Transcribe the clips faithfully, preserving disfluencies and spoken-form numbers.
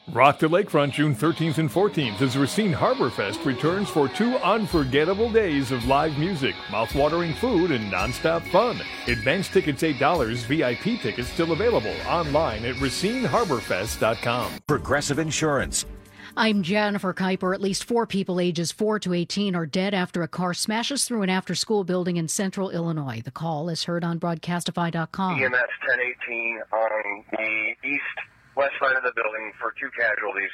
Rock the Lakefront June thirteenth and fourteenth as Racine Harbor Fest returns for two unforgettable days of live music, mouth-watering food, and nonstop fun. Advance tickets eight dollars, V I P tickets still available online at racine harbor fest dot com. Progressive Insurance. I'm Jennifer Kuiper. At least four people ages four to eighteen are dead after a car smashes through an after-school building in central Illinois. The call is heard on broadcastify dot com. E M S ten eighteen on the east west side of the building for two casualties,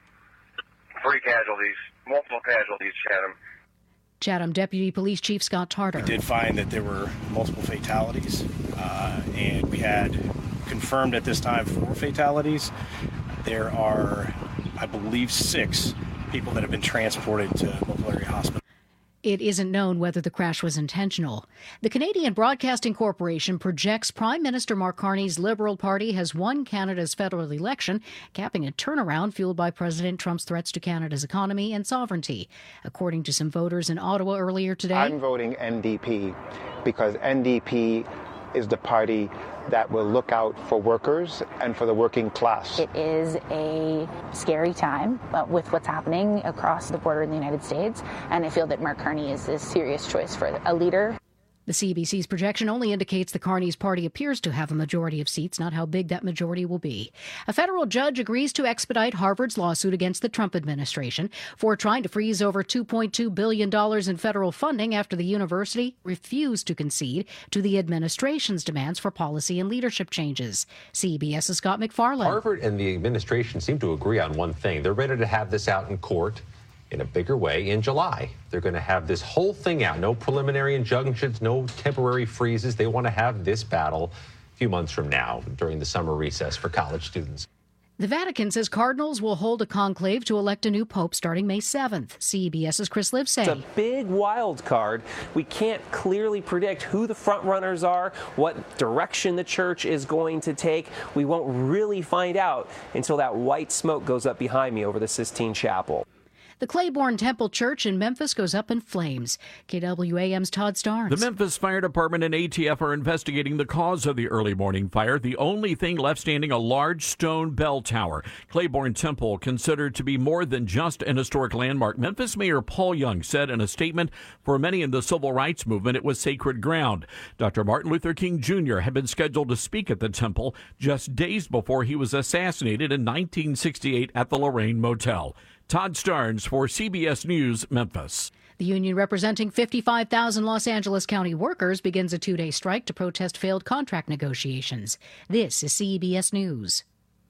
three casualties, multiple casualties, Chatham. Chatham Deputy Police Chief Scott Tarter. We did find that there were multiple fatalities, uh, and we had confirmed at this time four fatalities. There are, I believe, six people that have been transported to local area hospital. It isn't known whether the crash was intentional. The Canadian Broadcasting Corporation projects Prime Minister Mark Carney's Liberal Party has won Canada's federal election, capping a turnaround fueled by President Trump's threats to Canada's economy and sovereignty. According to some voters in Ottawa earlier today, I'm voting N D P because N D P is the party that will look out for workers and for the working class. It is a scary time uh, with what's happening across the border in the United States, and I feel that Mark Carney is a serious choice for a leader. The C B C's projection only indicates the Carney's party appears to have a majority of seats, not how big that majority will be. A federal judge agrees to expedite Harvard's lawsuit against the Trump administration for trying to freeze over two point two billion dollars in federal funding after the university refused to concede to the administration's demands for policy and leadership changes. CBS's Scott McFarland. Harvard and the administration seem to agree on one thing. They're ready to have this out in court in a bigger way in July. They're going to have this whole thing out. No preliminary injunctions, no temporary freezes. They want to have this battle a few months from now during the summer recess for college students. The Vatican says cardinals will hold a conclave to elect a new pope starting May seventh. CBS's Chris Livesay. It's a big wild card. We can't clearly predict who the front runners are, what direction the church is going to take. We won't really find out until that white smoke goes up behind me over the Sistine Chapel. The Claiborne Temple Church in Memphis goes up in flames. K W A M's Todd Starnes. The Memphis Fire Department and A T F are investigating the cause of the early morning fire. The only thing left standing, a large stone bell tower. Claiborne Temple, considered to be more than just an historic landmark. Memphis Mayor Paul Young said in a statement, for many in the civil rights movement, it was sacred ground. Doctor Martin Luther King Junior had been scheduled to speak at the temple just days before he was assassinated in nineteen sixty-eight at the Lorraine Motel. Todd Starnes for C B S News, Memphis. The union representing fifty-five thousand Los Angeles County workers begins a two-day strike to protest failed contract negotiations. This is C B S News.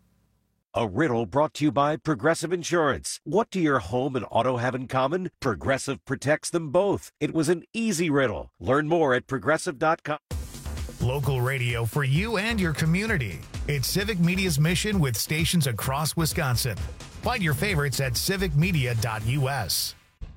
A riddle brought to you by Progressive Insurance. What do your home and auto have in common? Progressive protects them both. It was an easy riddle. Learn more at progressive dot com. Local radio for you and your community. It's Civic Media's mission with stations across Wisconsin. Find your favorites at civic media dot U S.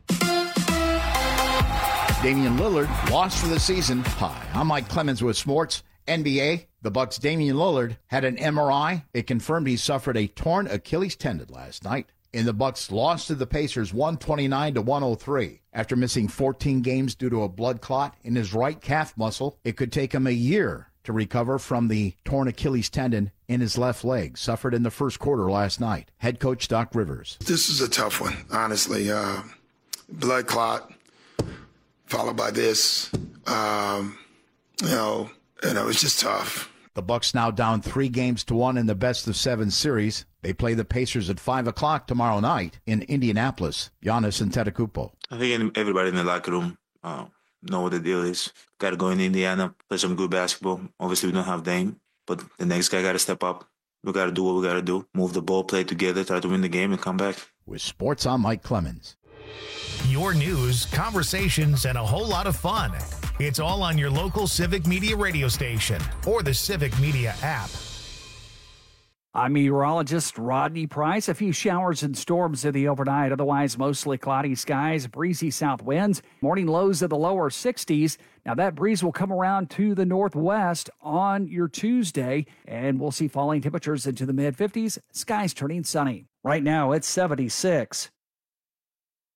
Damian Lillard lost for the season. Hi, I'm Mike Clemens with sports. N B A, the Bucks' Damian Lillard had an M R I. It confirmed he suffered a torn Achilles tendon last night. And the Bucks lost to the Pacers one twenty-nine to one oh three. After missing fourteen games due to a blood clot in his right calf muscle, it could take him a year to recover from the torn Achilles tendon in his left leg, suffered in the first quarter last night. Head coach Doc Rivers. This is a tough one, honestly. Uh, blood clot, followed by this. Um, you know, and it was just tough. The Bucks now down three games to one in the best of seven series. They play the Pacers at five o'clock tomorrow night in Indianapolis. Giannis Antetokounmpo. I think everybody in the locker room uh, know what the deal is. Got to go in Indiana, play some good basketball. Obviously, we don't have Dame, but the next guy got to step up. We got to do what we got to do. Move the ball, play together, try to win the game, and come back. With sports, I'm Mike Clemens. Your news, conversations, and a whole lot of fun. It's all on your local Civic Media radio station or the Civic Media app. I'm meteorologist Rodney Price. A few showers and storms in the overnight. Otherwise, mostly cloudy skies, breezy south winds. Morning lows in the lower sixties. Now, that breeze will come around to the northwest on your Tuesday, and we'll see falling temperatures into the mid-fifties. Skies turning sunny. Right now, it's seventy-six.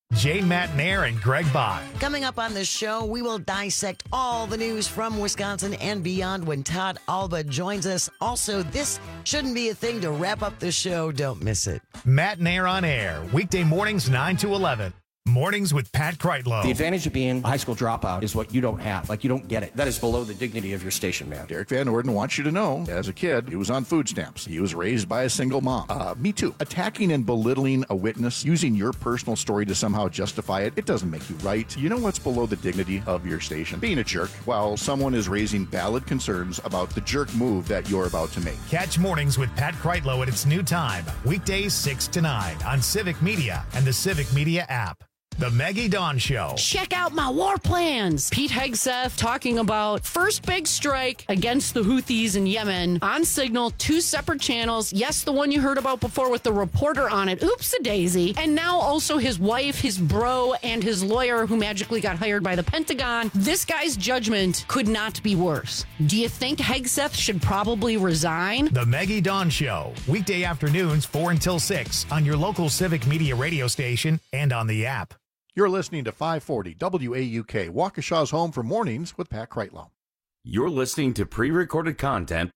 Jane Matnair and Greg Bach. Coming up on this show, we will dissect all the news from Wisconsin and beyond when Todd Alba joins us. Also, this shouldn't be a thing to wrap up the show. Don't miss it. Matnair on air, weekday mornings nine to eleven. Mornings with Pat Kreitlow. The advantage of being a high school dropout is what you don't have. Like, you don't get it. That is below the dignity of your station, man. Derek Van Orden wants you to know, as a kid, he was on food stamps. He was raised by a single mom. Uh, me too. Attacking and belittling a witness, using your personal story to somehow justify it, it doesn't make you right. You know what's below the dignity of your station? Being a jerk while someone is raising valid concerns about the jerk move that you're about to make. Catch Mornings with Pat Kreitlow at its new time, weekdays six to nine on Civic Media and the Civic Media app. The Maggie Dawn Show. Check out my war plans. Pete Hegseth talking about first big strike against the Houthis in Yemen on Signal, two separate channels. Yes, the one you heard about before with the reporter on it. Oops-a-daisy. And now also his wife, his bro, and his lawyer who magically got hired by the Pentagon. This guy's judgment could not be worse. Do you think Hegseth should probably resign? The Maggie Dawn Show. Weekday afternoons four until six on your local Civic Media radio station and on the app. You're listening to five forty W A U K, Waukesha's home for mornings with Pat Kreitlow. You're listening to pre-recorded content.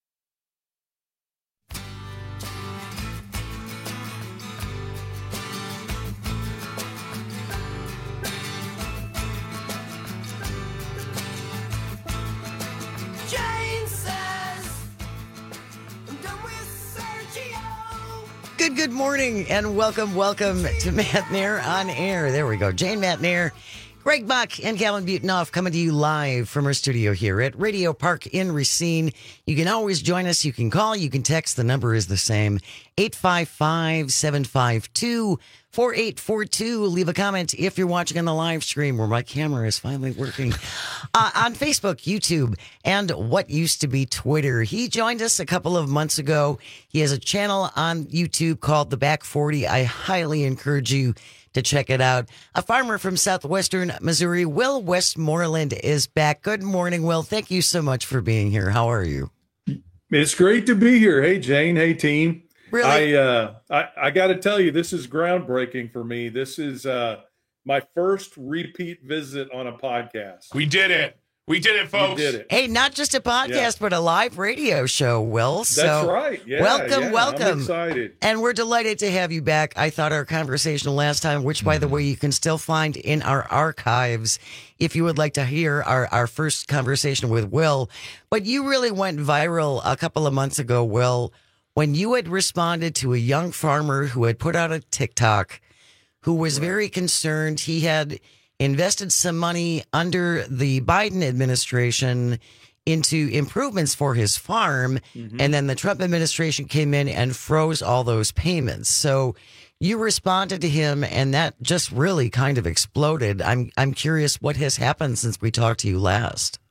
Good, good morning, and welcome, welcome to Matnair on Air. There we go. Jane Matnair, Greg Bach, and Callan Butonoff coming to you live from our studio here at Radio Park in Racine. You can always join us. You can call. You can text. The number is the same, eight five five, seven five two, four eight four two. Leave a comment if you're watching on the live stream where my camera is finally working. Uh, on Facebook, YouTube, and what used to be Twitter. He joined us a couple of months ago. He has a channel on YouTube called The Back forty. I highly encourage you to check it out. A farmer from southwestern Missouri, Will Westmoreland, is back. Good morning, Will. Thank you so much for being here. How are you? It's great to be here. Hey, Jane. Hey, team. Really? I uh, I, I got to tell you, this is groundbreaking for me. This is uh, my first repeat visit on a podcast. We did it. We did it, folks. We did it. Hey, not just a podcast, Yeah. but a live radio show, Will. So That's right. Yeah, welcome, yeah, welcome. I'm excited. And we're delighted to have you back. I thought our conversation last time, which, by the way, you can still find in our archives if you would like to hear our, our first conversation with Will. But you really went viral a couple of months ago, Will, when you had responded to a young farmer who had put out a TikTok who was very concerned. He had invested some money under the Biden administration into improvements for his farm. Mm-hmm. And then the Trump administration came in and froze all those payments. So you responded to him, and that just really kind of exploded. I'm I'm curious what has happened since we talked to you last.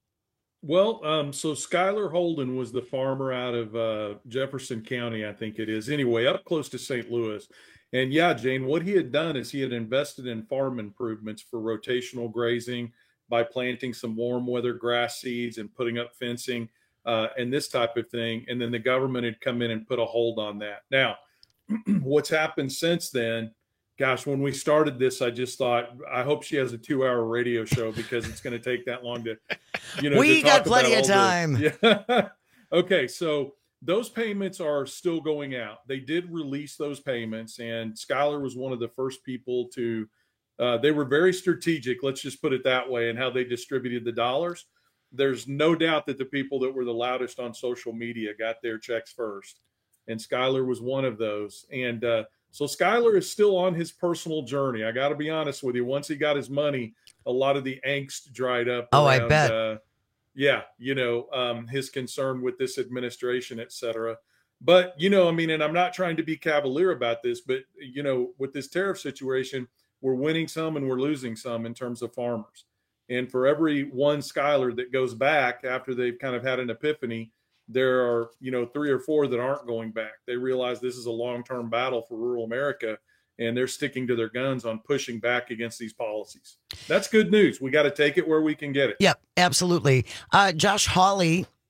Well, um, so Skylar Holden was the farmer out of uh, Jefferson County, I think it is. Anyway, up close to Saint Louis. And yeah, Jane, what he had done is he had invested in farm improvements for rotational grazing by planting some warm weather grass seeds and putting up fencing uh, and this type of thing. And then the government had come in and put a hold on that. Now, what's happened since then? Gosh, when we started this, I just thought, I hope she has a two hour radio show because it's going to take that long to, you know, we to talk got plenty about of all time. this. Yeah. Okay. So those payments are still going out. They did release those payments, and Skylar was one of the first people to, uh, they were very strategic, let's just put it that way, in how they distributed the dollars. There's no doubt that the people that were the loudest on social media got their checks first, and Skylar was one of those. And uh, so Skylar is still on his personal journey. I got to be honest with you. Once he got his money, a lot of the angst dried up. Oh, around, I bet. Uh, Yeah, you know, um, his concern with this administration, et cetera. But, you know, I mean, and I'm not trying to be cavalier about this, but, you know, with this tariff situation, we're winning some and we're losing some in terms of farmers. And for every one Skylar that goes back after they've kind of had an epiphany, there are, you know, three or four that aren't going back. They realize this is a long-term battle for rural America, and they're sticking to their guns on pushing back against these policies. That's good news. We got to take it where we can get it. Yep, absolutely. Uh, Josh Hawley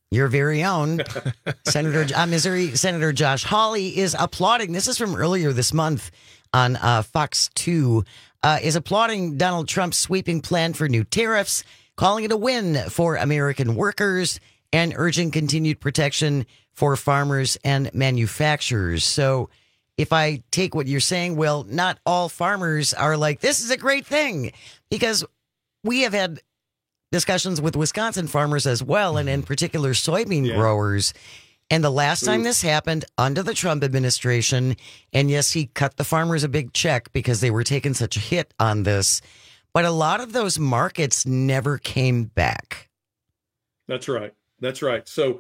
Your very own Senator, uh, Missouri Senator Josh Hawley is applauding. This is from earlier this month on uh, Fox two. Uh, is applauding Donald Trump's sweeping plan for new tariffs, calling it a win for American workers, and urging continued protection for farmers and manufacturers. So if I take what you're saying, well, not all farmers are like, this is a great thing, because we have had discussions with Wisconsin farmers as well, and in particular soybean yeah. growers. And the last time this happened under the Trump administration, and yes, he cut the farmers a big check because they were taking such a hit on this, but a lot of those markets never came back. That's right. That's right. So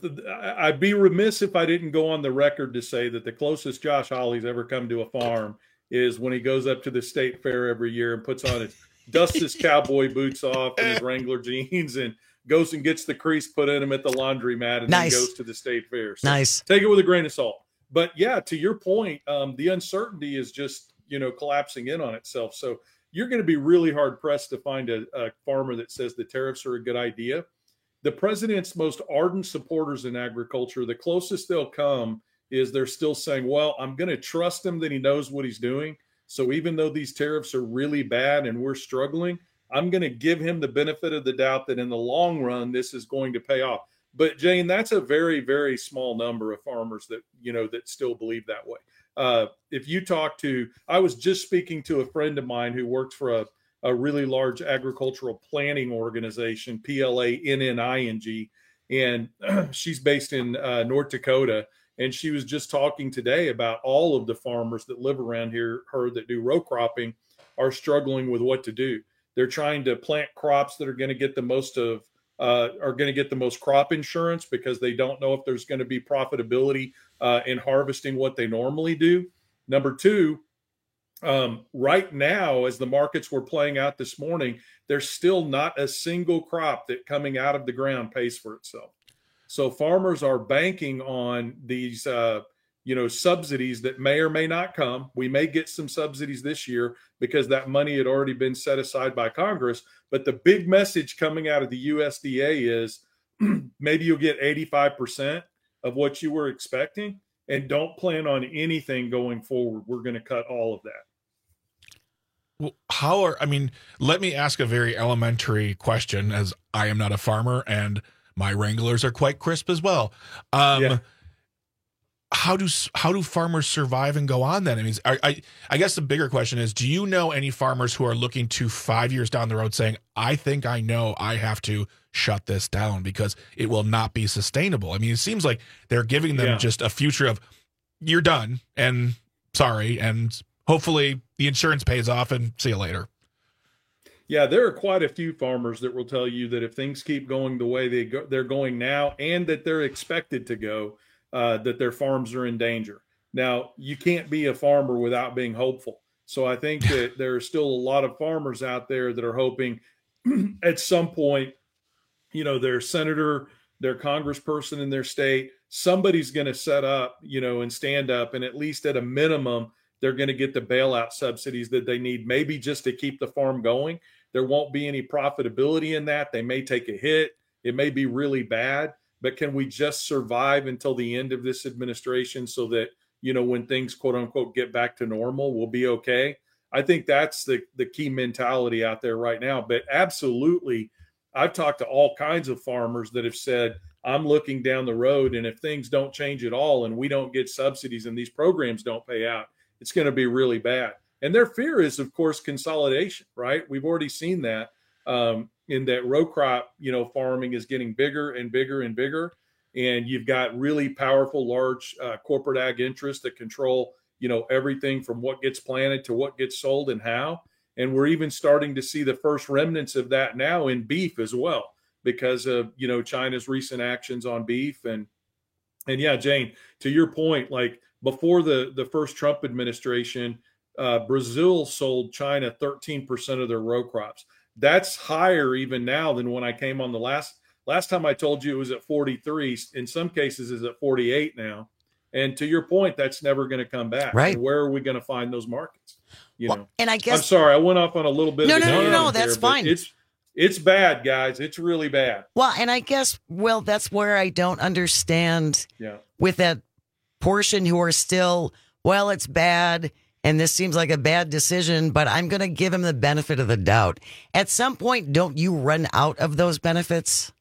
I'd be remiss if I didn't go on the record to say that the closest Josh Hawley's ever come to a farm is when he goes up to the state fair every year and puts on his dusts his cowboy boots off and his Wrangler jeans and goes and gets the crease put in him at the laundromat and nice. then goes to the state fair. So nice. Take it with a grain of salt. But yeah, to your point, um, the uncertainty is just, you know, collapsing in on itself. So you're going to be really hard pressed to find a, a farmer that says the tariffs are a good idea. The president's most ardent supporters in agriculture, the closest they'll come is they're still saying, well, I'm going to trust him that he knows what he's doing. So even though these tariffs are really bad and we're struggling, I'm going to give him the benefit of the doubt that in the long run, this is going to pay off. But Jane, that's a very, very small number of farmers that, you know, that still believe that way. Uh, if you talk to, I was just speaking to a friend of mine who works for a, a really large agricultural planning organization, P L A N N I N G, and she's based in uh, North Dakota. And she was just talking today about all of the farmers that live around here, her that do row cropping, are struggling with what to do. They're trying to plant crops that are going to get the most of, uh, are going to get the most crop insurance because they don't know if there's going to be profitability uh, in harvesting what they normally do. Number two, um, right now, as the markets were playing out this morning, there's still not a single crop that coming out of the ground pays for itself. So farmers are banking on these, uh, you know, subsidies that may or may not come. We may get some subsidies this year because that money had already been set aside by Congress. But the big message coming out of the U S D A is maybe you'll get eighty-five percent of what you were expecting and don't plan on anything going forward. We're going to cut all of that. Well, how are, I mean, let me ask a very elementary question, as I am not a farmer and my Wranglers are quite crisp as well. Um, yeah. How do how do farmers survive and go on then? I mean, I, I I guess the bigger question is, do you know any farmers who are looking to five years down the road saying, I think I know I have to shut this down because it will not be sustainable? I mean, it seems like they're giving them yeah. just a future of you're done and sorry, and hopefully the insurance pays off and see you later. Yeah, there are quite a few farmers that will tell you that if things keep going the way they go, they're going now and that they're expected to go, uh, that their farms are in danger. Now, you can't be a farmer without being hopeful. So I think that there are still a lot of farmers out there that are hoping at some point, you know, their senator, their congressperson in their state, somebody's going to set up, you know, and stand up, and at least at a minimum, they're going to get the bailout subsidies that they need, maybe just to keep the farm going. There won't be any profitability in that. They may take a hit. It may be really bad, but can we just survive until the end of this administration so that, you know, when things, quote unquote, get back to normal, we'll be okay? I think that's the, the key mentality out there right now. But absolutely, I've talked to all kinds of farmers that have said, I'm looking down the road, and if things don't change at all and we don't get subsidies and these programs don't pay out, it's going to be really bad. And their fear is, of course, consolidation, right? We've already seen that um, in that row crop, you know, farming is getting bigger and bigger and bigger. And you've got really powerful, large uh, corporate ag interests that control, you know, everything from what gets planted to what gets sold and how. And we're even starting to see the first remnants of that now in beef as well, because of, you know, China's recent actions on beef. And, and yeah, Jane, to your point, like, before the, the first Trump administration, uh, Brazil sold China thirteen percent of their row crops. That's higher even now than when I came on the last last time I told you it was at forty-three. In some cases, is at forty-eight now. And to your point, that's never going to come back. Right. And where are we going to find those markets? You well, know. And I guess I'm sorry, I went off on a little bit. No, of no, no, no, there, that's fine. It's it's bad, guys. It's really bad. Well, and I guess, well, that's where I don't understand yeah. with that portion who are still, well, it's bad. And this seems like a bad decision, but I'm going to give him the benefit of the doubt. At some point, don't you run out of those benefits?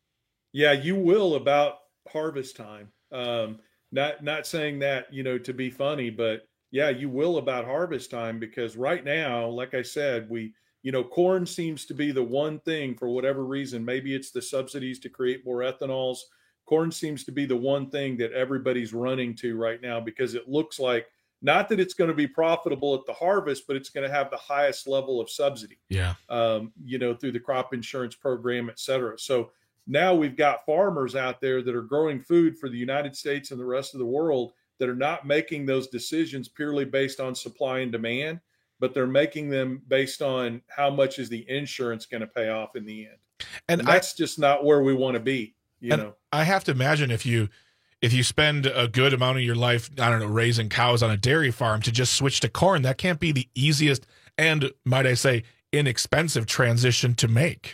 Yeah, you will about harvest time. Um, not not saying that, you know, to be funny, but yeah, you will about harvest time, because right now, like I said, we, you know, corn seems to be the one thing for whatever reason. Maybe it's the subsidies to create more ethanols. Corn seems to be the one thing that everybody's running to right now, because it looks like, not that it's going to be profitable at the harvest, but it's going to have the highest level of subsidy. Yeah. Um, you know, through the crop insurance program, et cetera. So now we've got farmers out there that are growing food for the United States and the rest of the world that are not making those decisions purely based on supply and demand, but they're making them based on how much is the insurance going to pay off in the end. And, and that's I, just not where we want to be, you know. I have to imagine if you if you spend a good amount of your life, I don't know, raising cows on a dairy farm, to just switch to corn, that can't be the easiest and, might I say, inexpensive transition to make.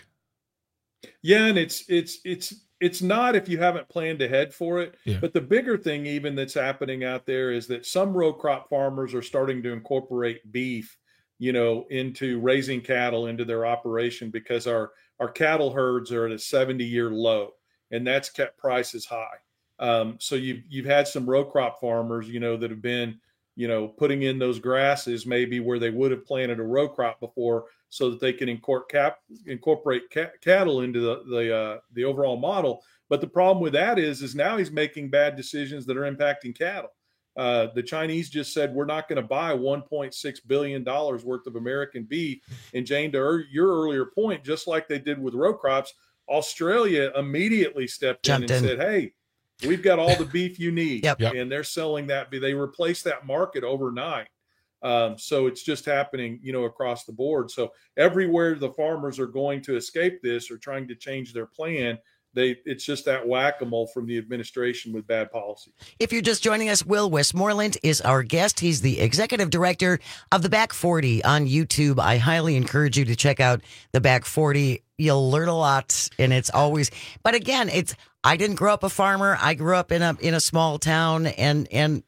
Yeah, and it's it's it's it's not if you haven't planned ahead for it. Yeah. But the bigger thing even that's happening out there is that some row crop farmers are starting to incorporate beef, you know, into raising cattle into their operation, because our our cattle herds are at a seventy-year low, and that's kept prices high. Um, so you've you've had some row crop farmers, you know, that have been, you know, putting in those grasses maybe where they would have planted a row crop before, so that they can incorporate cap, incorporate ca- cattle into the the uh, the overall model. But the problem with that is, is now he's making bad decisions that are impacting cattle. Uh, the Chinese just said, we're not going to buy one point six billion dollars worth of American beef. And Jane, to er- your earlier point, just like they did with row crops, Australia immediately stepped Jumped in and in. said, hey, we've got all the beef you need. Yep. Yep. And they're selling that. They replaced that market overnight. Um, so it's just happening, you know, across the board. So everywhere the farmers are going to escape this or trying to change their plan, they it's just that whack-a-mole from the administration with bad policy. If you're just joining us, Will Westmoreland is our guest. He's the executive director of the Back forty on YouTube. I highly encourage you to check out the Back forty. You'll learn a lot, and it's always, but again, it's, I didn't grow up a farmer. I grew up in a, in a small town, and, and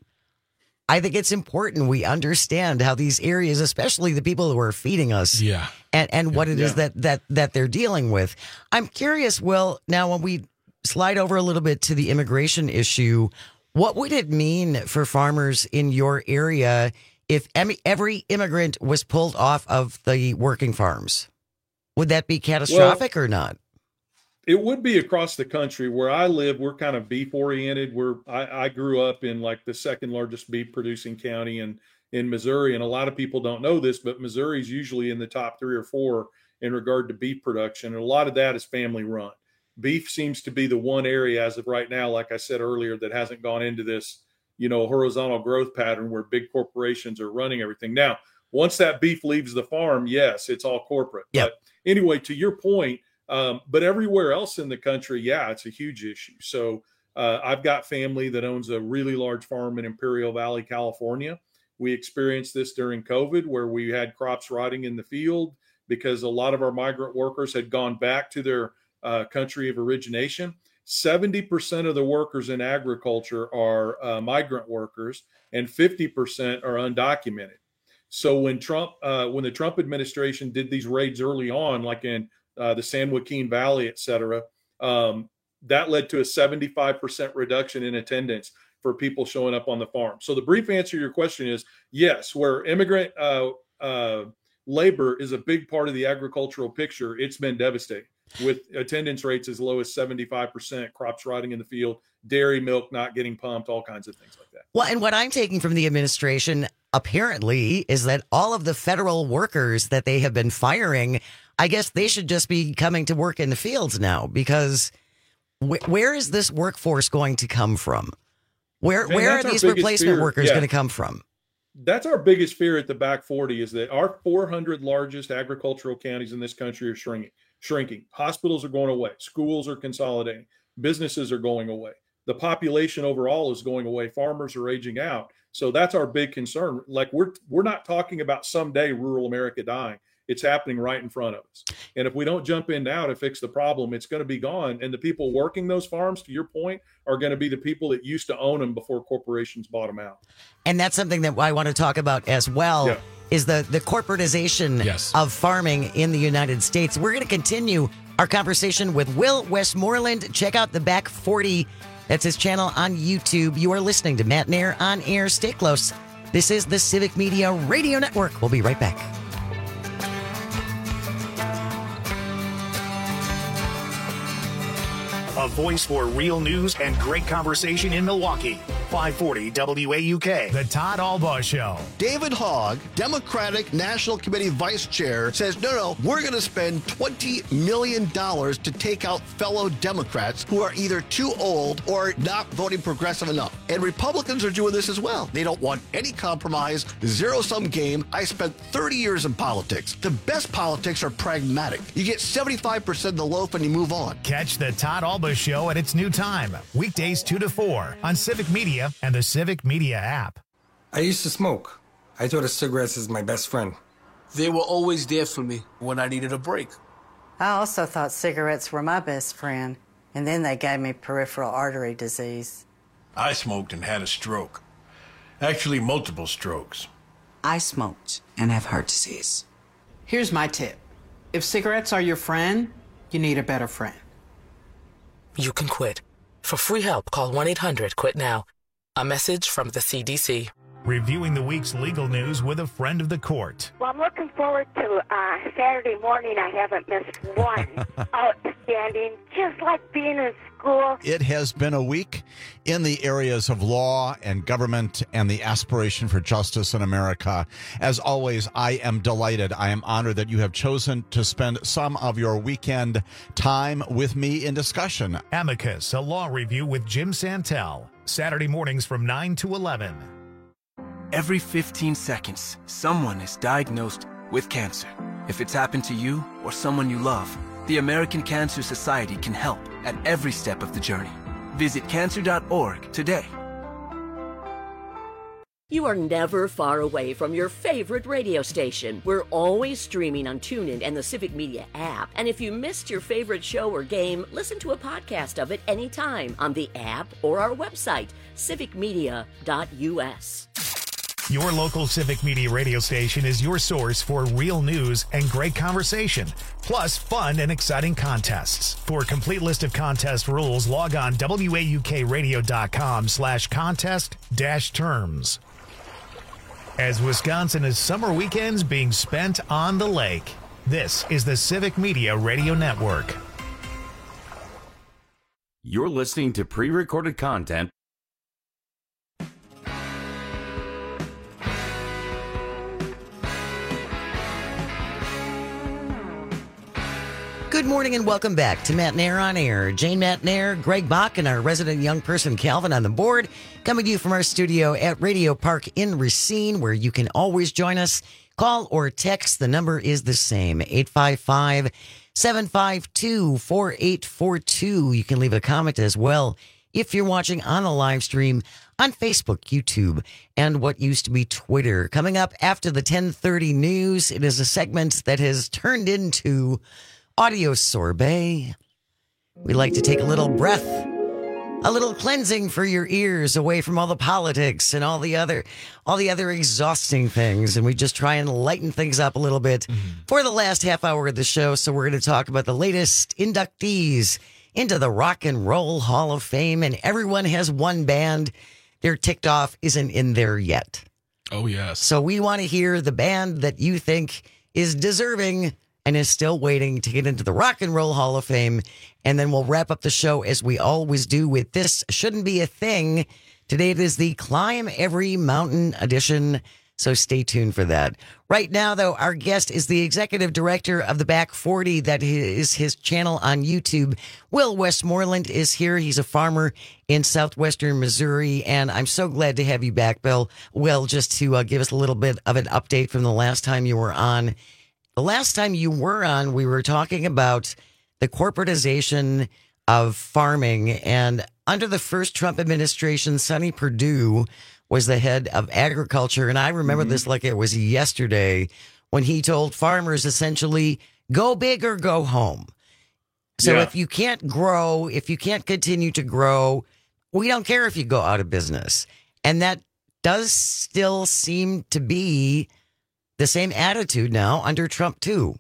I think it's important we understand how these areas, especially the people who are feeding us, yeah, and, and what it yeah. is that, that, that they're dealing with. I'm curious, Will, now when we slide over a little bit to the immigration issue, what would it mean for farmers in your area if every immigrant was pulled off of the working farms? Would that be catastrophic well, or not? It would be across the country. Where I live, we're kind of beef oriented. We're I, I grew up in like the second largest beef producing county in, in Missouri. And a lot of people don't know this, but Missouri is usually in the top three or four in regard to beef production. And a lot of that is family run. Beef seems to be the one area as of right now, like I said earlier, that hasn't gone into this, you know, horizontal growth pattern where big corporations are running everything. Now, once that beef leaves the farm, yes, it's all corporate. Yep. But anyway, to your point, um, but everywhere else in the country, yeah, it's a huge issue. So uh, I've got family that owns a really large farm in Imperial Valley, California. We experienced this during COVID, where we had crops rotting in the field because a lot of our migrant workers had gone back to their uh, country of origination. seventy percent of the workers in agriculture are uh, migrant workers, and fifty percent are undocumented. So when Trump, uh, when the Trump administration did these raids early on, like in uh, the San Joaquin Valley, et cetera, um, that led to a seventy-five percent reduction in attendance for people showing up on the farm. So the brief answer to your question is yes, where immigrant uh, uh, labor is a big part of the agricultural picture, it's been devastating, with attendance rates as low as seventy-five percent, crops rotting in the field, dairy milk not getting pumped, all kinds of things like that. Well, and what I'm taking from the administration, apparently, is that all of the federal workers that they have been firing, I guess they should just be coming to work in the fields now, because wh- where is this workforce going to come from? Where Man, where are these replacement fear. workers yeah. going to come from? That's our biggest fear at the Back forty, is that our four hundred largest agricultural counties in this country are shrinking. Shrinking. Hospitals are going away. Schools are consolidating. Businesses are going away. The population overall is going away. Farmers are aging out. So that's our big concern. Like we're we're not talking about someday rural America dying. It's happening right in front of us. And if we don't jump in now to fix the problem, it's going to be gone. And the people working those farms, to your point, are going to be the people that used to own them before corporations bought them out. And that's something that I want to talk about as well, yeah. is the, the corporatization yes. of farming in the United States. We're going to continue our conversation with Will Westmoreland. Check out the Back forty. That's his channel on YouTube. You are listening to Matt Nair on air. Stay close. This is the Civic Media Radio Network. We'll be right back. A voice for real news and great conversation in Milwaukee. five forty W A U K. The Todd Albaugh Show. David Hogg, Democratic National Committee Vice Chair, says, no, no, we're going to spend twenty million dollars to take out fellow Democrats who are either too old or not voting progressive enough. And Republicans are doing this as well. They don't want any compromise, zero-sum game. I spent thirty years in politics. The best politics are pragmatic. You get seventy-five percent of the loaf and you move on. Catch the Todd Albaugh Show at its new time, weekdays two to four on Civic Media and the Civic Media app. I used to smoke. I thought of cigarettes as my best friend. They were always there for me when I needed a break. I also thought cigarettes were my best friend, and then they gave me peripheral artery disease. I smoked and had a stroke. Actually, multiple strokes. I smoked and have heart disease. Here's my tip. If cigarettes are your friend, you need a better friend. You can quit. For free help, call one eight hundred quit now. A message from the C D C. Reviewing the week's legal news with a friend of the court. Well, I'm looking forward to uh, Saturday morning. I haven't missed one. Outstanding. Just like being in school. It has been a week in the areas of law and government and the aspiration for justice in America. As always, I am delighted. I am honored that you have chosen to spend some of your weekend time with me in discussion. Amicus, a law review with Jim Santel. Saturday mornings from nine to eleven. Every fifteen seconds, someone is diagnosed with cancer. If it's happened to you or someone you love, the American Cancer Society can help at every step of the journey. Visit cancer dot org today. You are never far away from your favorite radio station. We're always streaming on TuneIn and the Civic Media app. And if you missed your favorite show or game, listen to a podcast of it anytime on the app or our website, civic media dot U S. Your local Civic Media radio station is your source for real news and great conversation, plus fun and exciting contests. For a complete list of contest rules, log on W A U K radio dot com slash contest dash terms. As Wisconsin is summer weekends being spent on the lake, this is the Civic Media Radio Network. You're listening to pre-recorded content. Good morning and welcome back to Matt Nair on Air. Jane Matt Nair, Greg Bach, and our resident young person Calvin on the board, coming to you from our studio at Radio Park in Racine, where you can always join us. Call or text. The number is the same, eight five five, seven five two, four eight four two. You can leave a comment as well if you're watching on the live stream on Facebook, YouTube, and what used to be Twitter. Coming up after the ten thirty news, it is a segment that has turned into Audio Sorbet. We like to take a little breath, a little cleansing for your ears away from all the politics and all the other all the other exhausting things. And we just try and lighten things up a little bit mm-hmm. for the last half hour of the show. So we're going to talk about the latest inductees into the Rock and Roll Hall of Fame. And everyone has one band they're ticked off isn't in there yet. Oh, yes. So we want to hear the band that you think is deserving and is still waiting to get into the Rock and Roll Hall of Fame. And then we'll wrap up the show as we always do with This Shouldn't Be a Thing. Today it is the Climb Every Mountain edition, so stay tuned for that. Right now, though, our guest is the executive director of the Back forty. That is his channel on YouTube. Will Westmoreland is here. He's a farmer in southwestern Missouri, and I'm so glad to have you back, Bill. Will, just to uh, give us a little bit of an update from the last time you were on. The last time you were on, we were talking about the corporatization of farming. And under the first Trump administration, Sonny Perdue was the head of agriculture. And I remember mm-hmm. this like it was yesterday, when he told farmers essentially, go big or go home. So Yeah. if you can't grow, if you can't continue to grow, we don't care if you go out of business. And that does still seem to be the same attitude now under Trump, too.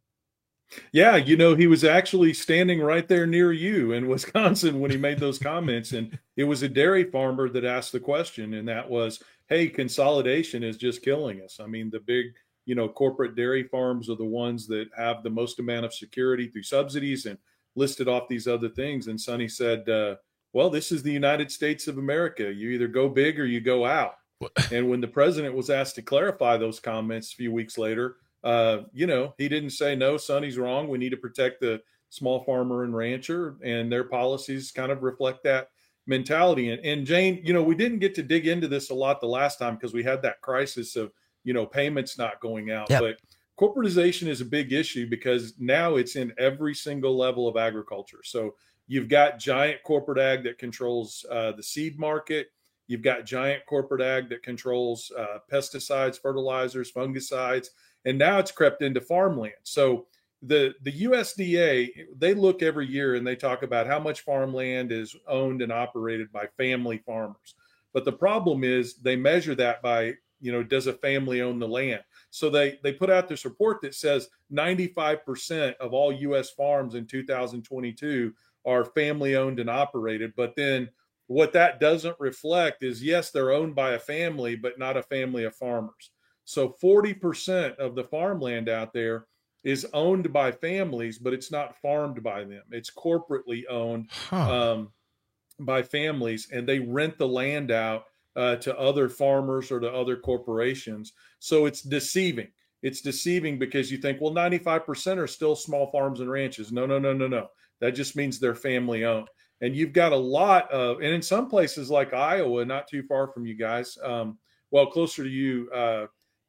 Yeah, you know, he was actually standing right there near you in Wisconsin when he made those comments. And it was a dairy farmer that asked the question, and that was, hey, consolidation is just killing us. I mean, the big, you know, corporate dairy farms are the ones that have the most amount of security through subsidies, and listed off these other things. And Sonny said, uh, well, this is the United States of America. You either go big or you go out. And when the president was asked to clarify those comments a few weeks later, uh, you know, he didn't say, no, Sonny's wrong. We need to protect the small farmer and rancher, and their policies kind of reflect that mentality. And, and Jane, you know, we didn't get to dig into this a lot the last time because we had that crisis of, you know, payments not going out. Yep. But corporatization is a big issue because now it's in every single level of agriculture. So you've got giant corporate ag that controls uh, the seed market. You've got giant corporate ag that controls uh, pesticides, fertilizers, fungicides, and now it's crept into farmland. So the, the U S D A, they look every year and they talk about how much farmland is owned and operated by family farmers. But the problem is they measure that by, you know, does a family own the land? So they, they put out this report that says ninety-five percent of all U S farms in two thousand twenty-two are family owned and operated. But then what that doesn't reflect is, yes, they're owned by a family, but not a family of farmers. So forty percent of the farmland out there is owned by families, but it's not farmed by them. It's corporately owned Huh. um, by families, and they rent the land out uh, to other farmers or to other corporations. So it's deceiving. It's deceiving because you think, well, ninety-five percent are still small farms and ranches. No, no, no, no, no. That just means they're family owned. And you've got a lot of, and in some places like Iowa, not too far from you guys, um, well, closer to you, uh,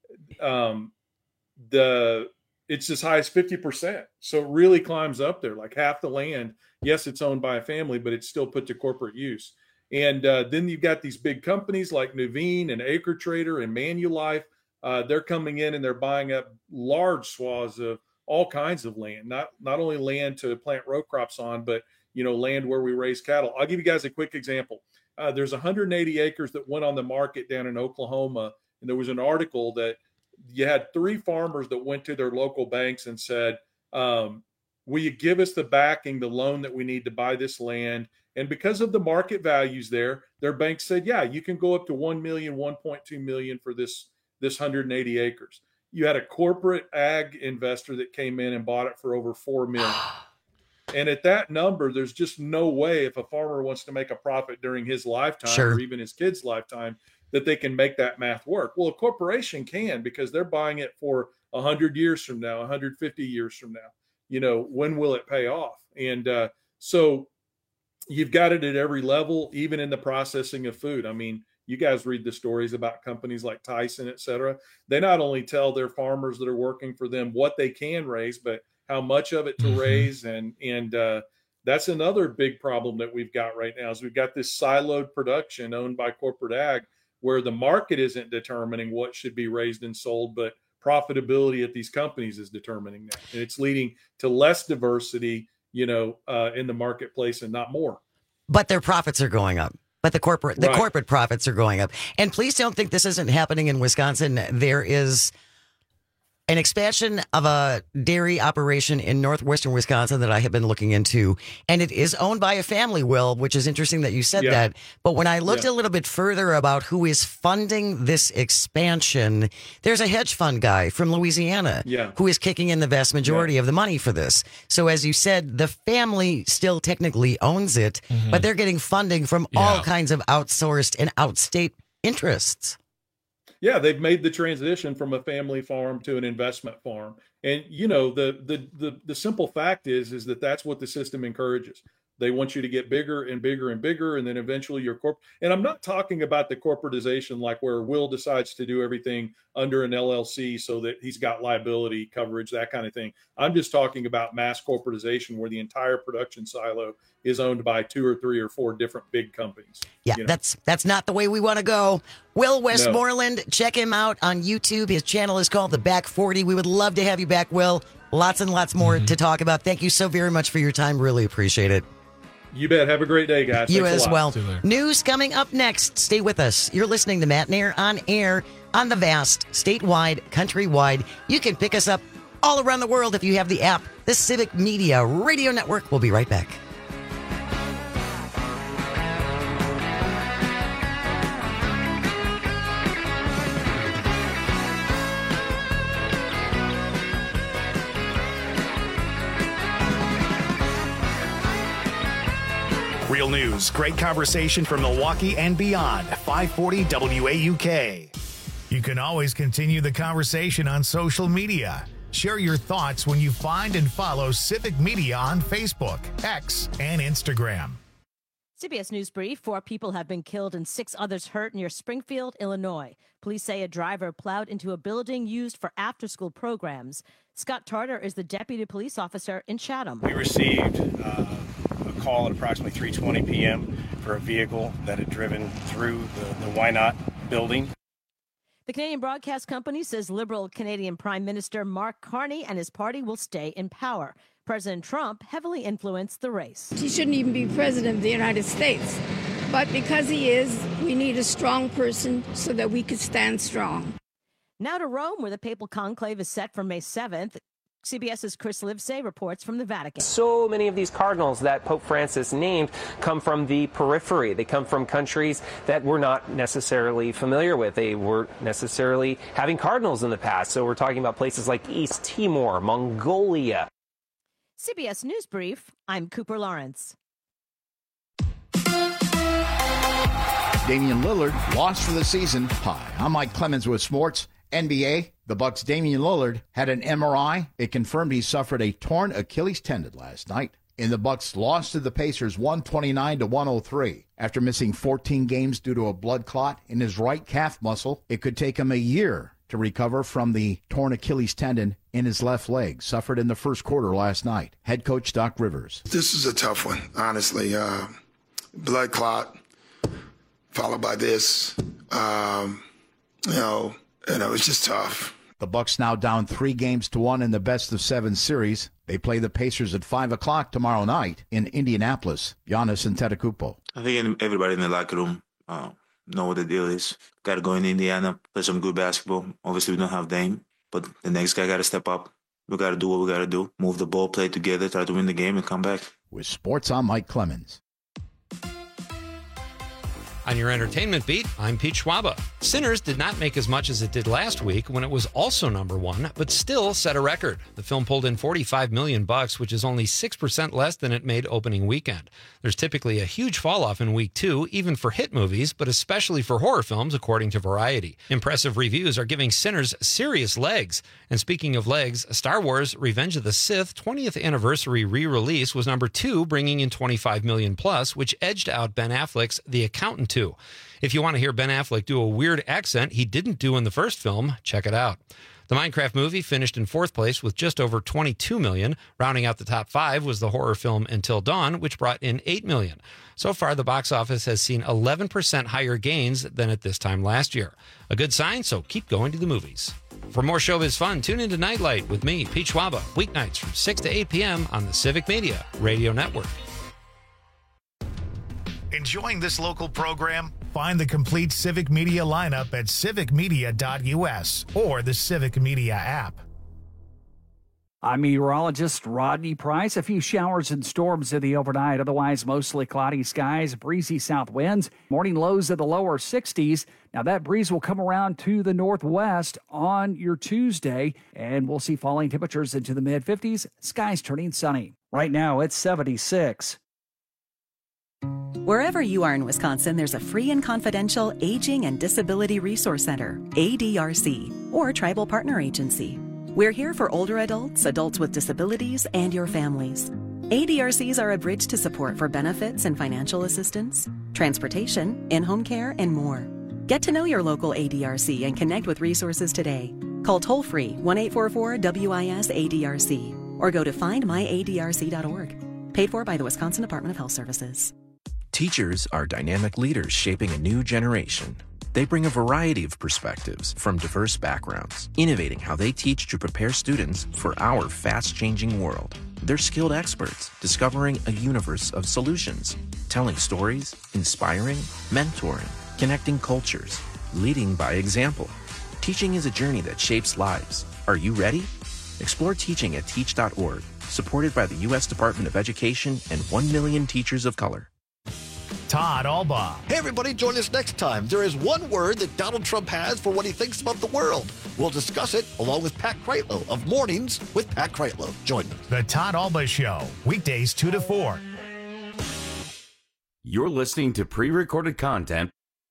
um, the it's as high as fifty percent. So it really climbs up there, like half the land. Yes, it's owned by a family, but it's still put to corporate use. And uh, then you've got these big companies like Nuveen and Acre Trader and Manulife. Uh, they're coming in and they're buying up large swaths of all kinds of land, not not only land to plant row crops on, but you know, land where we raise cattle. I'll give you guys a quick example. Uh, there's one hundred eighty acres that went on the market down in Oklahoma, and there was an article that you had three farmers that went to their local banks and said, um, will you give us the backing, the loan that we need to buy this land? And because of the market values there, their bank said, yeah, you can go up to one million, one point two million for this, this one hundred eighty acres. You had a corporate ag investor that came in and bought it for over four million. And at that number, there's just no way, if a farmer wants to make a profit during his lifetime Sure. or even his kid's lifetime, that they can make that math work. Well, a corporation can, because they're buying it for one hundred years from now, one hundred fifty years from now. You know, when will it pay off? And uh, so you've got it at every level, even in the processing of food. I mean, you guys read the stories about companies like Tyson, et cetera. They not only tell their farmers that are working for them what they can raise, but how much of it to Mhm. raise. And, and uh, that's another big problem that we've got right now is we've got this siloed production owned by corporate ag where the market isn't determining what should be raised and sold, but profitability at these companies is determining that. And it's leading to less diversity, you know, uh, in the marketplace and not more. But their profits are going up. But the corporate the Right. corporate profits are going up. And please don't think this isn't happening in Wisconsin. There is an expansion of a dairy operation in northwestern Wisconsin that I have been looking into, and it is owned by a family, Will, which is interesting that you said Yeah. that. But when I looked Yeah. a little bit further about who is funding this expansion, there's a hedge fund guy from Louisiana Yeah. who is kicking in the vast majority of the money for this. So as you said, the family still technically owns it, Mhm. but they're getting funding from all Yeah. kinds of outsourced and outstate interests. Yeah, they've made the transition from a family farm to an investment farm. And you know, the the the the simple fact is is that that's what the system encourages. They want you to get bigger and bigger and bigger, and then eventually your corp. And I'm not talking about the corporatization, like where Will decides to do everything under an L L C so that he's got liability coverage, that kind of thing. I'm just talking about mass corporatization, where the entire production silo is owned by two or three or four different big companies. Yeah, you know? that's that's not the way we want to go. Will Westmoreland, no. Check him out on YouTube. His channel is called The Back forty. We would love to have you back, Will. Lots and lots more mm-hmm. to talk about. Thank you so very much for your time. Really appreciate it. You bet. Have a great day, guys. You Thanks as well. News coming up next. Stay with us. You're listening to Matt Nair on air on the vast, statewide, countrywide. You can pick us up all around the world if you have the app. The Civic Media Radio Network. We'll be right back. Real news, great conversation from Milwaukee and beyond. five forty W A U K. You can always continue the conversation on social media. Share your thoughts when you find and follow Civic Media on Facebook, X, and Instagram. C B S News Brief. Four people have been killed and six others hurt near Springfield, Illinois. Police say a driver plowed into a building used for after-school programs. Scott Tarter is the deputy police officer in Chatham. We received uh, a call at approximately three twenty p.m. for a vehicle that had driven through the, the Why Not building. The Canadian Broadcast Company says Liberal Canadian Prime Minister Mark Carney and his party will stay in power. President Trump heavily influenced the race. He shouldn't even be president of the United States. But because he is, we need a strong person so that we could stand strong. Now to Rome, where the papal conclave is set for May seventh. CBS's Chris Livesay reports from the Vatican. So many of these cardinals that Pope Francis named come from the periphery. They come from countries that we're not necessarily familiar with. They weren't necessarily having cardinals in the past. So we're talking about places like East Timor, Mongolia. C B S News Brief, I'm Cooper Lawrence. Damian Lillard lost for the season. Hi, I'm Mike Clemens with sports. N B A, the Bucks' Damian Lillard had an M R I. It confirmed he suffered a torn Achilles tendon last night. And the Bucks lost to the Pacers one twenty-nine to one oh three. After missing fourteen games due to a blood clot in his right calf muscle, it could take him a year to recover from the torn Achilles tendon in his left leg, suffered in the first quarter last night. Head coach Doc Rivers. This is a tough one, honestly. Uh, blood clot, followed by this. Um, you know, you know, it's just tough. The Bucks now down three games to one in the best of seven series. They play the Pacers at five o'clock tomorrow night in Indianapolis. Giannis Antetokounmpo. I think everybody in the locker room uh, know what the deal is. Got to go in Indiana, play some good basketball. Obviously, we don't have Dame, but the next guy got to step up. We got to do what we got to do. Move the ball, play together, try to win the game, and come back. With sports, I'm Mike Clemens. On your entertainment beat, I'm Pete Schwaba. Sinners did not make as much as it did last week when it was also number one, but still set a record. The film pulled in forty-five million bucks, which is only six percent less than it made opening weekend. There's typically a huge fall off in week two, even for hit movies, but especially for horror films, according to Variety. Impressive reviews are giving Sinners serious legs. And speaking of legs, Star Wars Revenge of the Sith twentieth anniversary re-release was number two, bringing in twenty-five million plus, which edged out Ben Affleck's The Accountant two. If you want to hear Ben Affleck do a weird accent he didn't do in the first film, check it out. The Minecraft movie finished in fourth place with just over twenty-two million dollars. Rounding out the top five was the horror film Until Dawn, which brought in eight million dollars. So far, the box office has seen eleven percent higher gains than at this time last year. A good sign, so keep going to the movies. For more showbiz fun, tune into Nightlight with me, Pete Schwaba, weeknights from six to eight p.m. on the Civic Media Radio Network. Enjoying this local program? Find the complete Civic Media lineup at civic media dot u s or the Civic Media app. I'm meteorologist Rodney Price. A few showers and storms in the overnight, otherwise mostly cloudy skies, breezy south winds, morning lows in the lower sixties. Now that breeze will come around to the northwest on your Tuesday, and we'll see falling temperatures into the mid fifties, skies turning sunny. Right now it's seventy-six. Wherever you are in Wisconsin, there's a free and confidential Aging and Disability Resource Center, A D R C, or Tribal Partner Agency. We're here for older adults, adults with disabilities, and your families. A D R Cs are a bridge to support for benefits and financial assistance, transportation, in-home care, and more. Get to know your local A D R C and connect with resources today. Call toll-free one eight four four W I S A D R C or go to find my A D R C dot org. Paid for by the Wisconsin Department of Health Services. Teachers are dynamic leaders shaping a new generation. They bring a variety of perspectives from diverse backgrounds, innovating how they teach to prepare students for our fast-changing world. They're skilled experts, discovering a universe of solutions, telling stories, inspiring, mentoring, connecting cultures, leading by example. Teaching is a journey that shapes lives. Are you ready? Explore teaching at teach dot org, supported by the U S Department of Education and one million teachers of color. Todd Albaugh. Hey, everybody, join us next time. There is one word that Donald Trump has for what he thinks about the world. We'll discuss it along with Pat Kreitlow of Mornings with Pat Kreitlow. Join us. The Todd Albaugh Show, weekdays two to four. You're listening to pre-recorded content.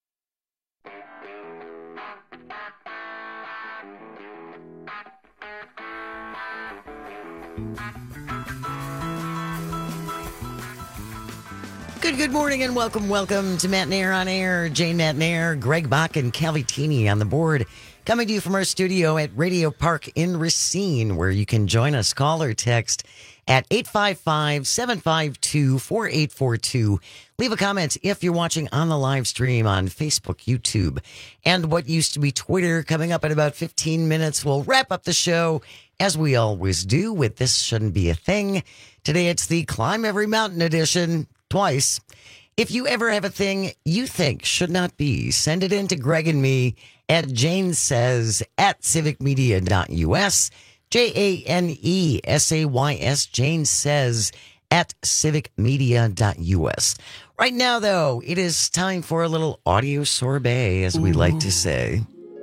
Good, good morning and welcome, welcome to Matt Nair on Air. Jane Matt Nair, Greg Bach, and Calvi Teeny on the board. Coming to you from our studio at Radio Park in Racine, where you can join us. Call or text at eight five five, seven five two, four eight four two. Leave a comment if you're watching on the live stream on Facebook, YouTube, and what used to be Twitter. Coming up in about fifteen minutes, we'll wrap up the show, as we always do, with This Shouldn't Be a Thing. Today it's the Climb Every Mountain edition. Twice. If you ever have a thing you think should not be, send it in to Greg and me at Jane Says at civic media dot U S. J A N E S A Y S, Jane Says at civic media dot U S. Right now, though, it is time for a little audio sorbet, as we Ooh. like to say.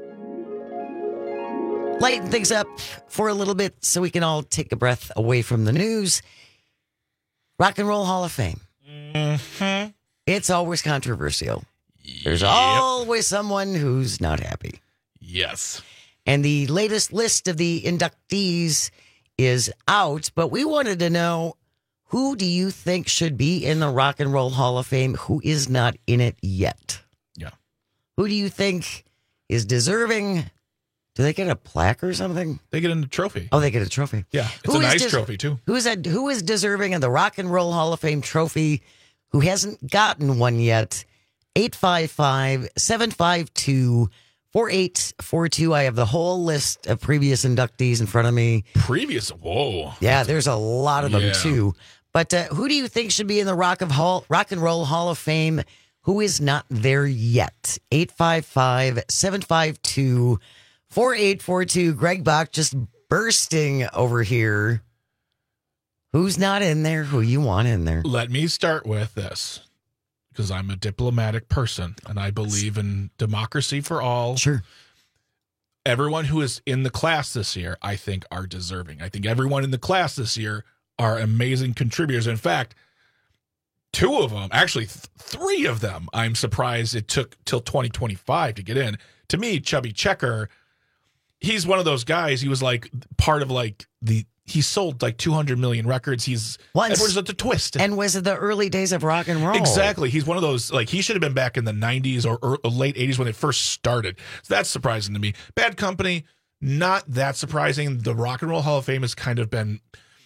Lighten things up for a little bit so we can all take a breath away from the news. Rock and Roll Hall of Fame. Mm-hmm. It's always controversial. There's yep. always someone who's not happy. Yes. And the latest list of the inductees is out, but we wanted to know, who do you think should be in the Rock and Roll Hall of Fame who is not in it yet? Yeah. Who do you think is deserving? Do they get a plaque or something? They get a trophy. Oh, they get a trophy. Yeah, it's who a nice des- trophy, too. Who is, a, who is deserving of the Rock and Roll Hall of Fame trophy who hasn't gotten one yet? eight five five, seven five two, four eight four two. I have the whole list of previous inductees in front of me. Previous? Whoa. Yeah, there's a lot of them, yeah. too. But uh, who do you think should be in the Rock, of Hall, Rock and Roll Hall of Fame who is not there yet? eight five five, seven five two, four eight four two. Greg Bach just bursting over here. Who's not in there? Who you want in there? Let me start with this, because I'm a diplomatic person and I believe in democracy for all. Sure. Everyone who is in the class this year, I think, are deserving. I think everyone in the class this year are amazing contributors. In fact, two of them, actually th- three of them, I'm surprised it took till twenty twenty-five to get in. To me, Chubby Checker, he's one of those guys. He was like part of like the, he sold like two hundred million records. He's, Once, everyone's at the twist. And was it the early days of rock and roll? Exactly. He's one of those, like he should have been back in the nineties or, or late eighties when they first started. So that's surprising to me. Bad Company, not that surprising. The Rock and Roll Hall of Fame has kind of been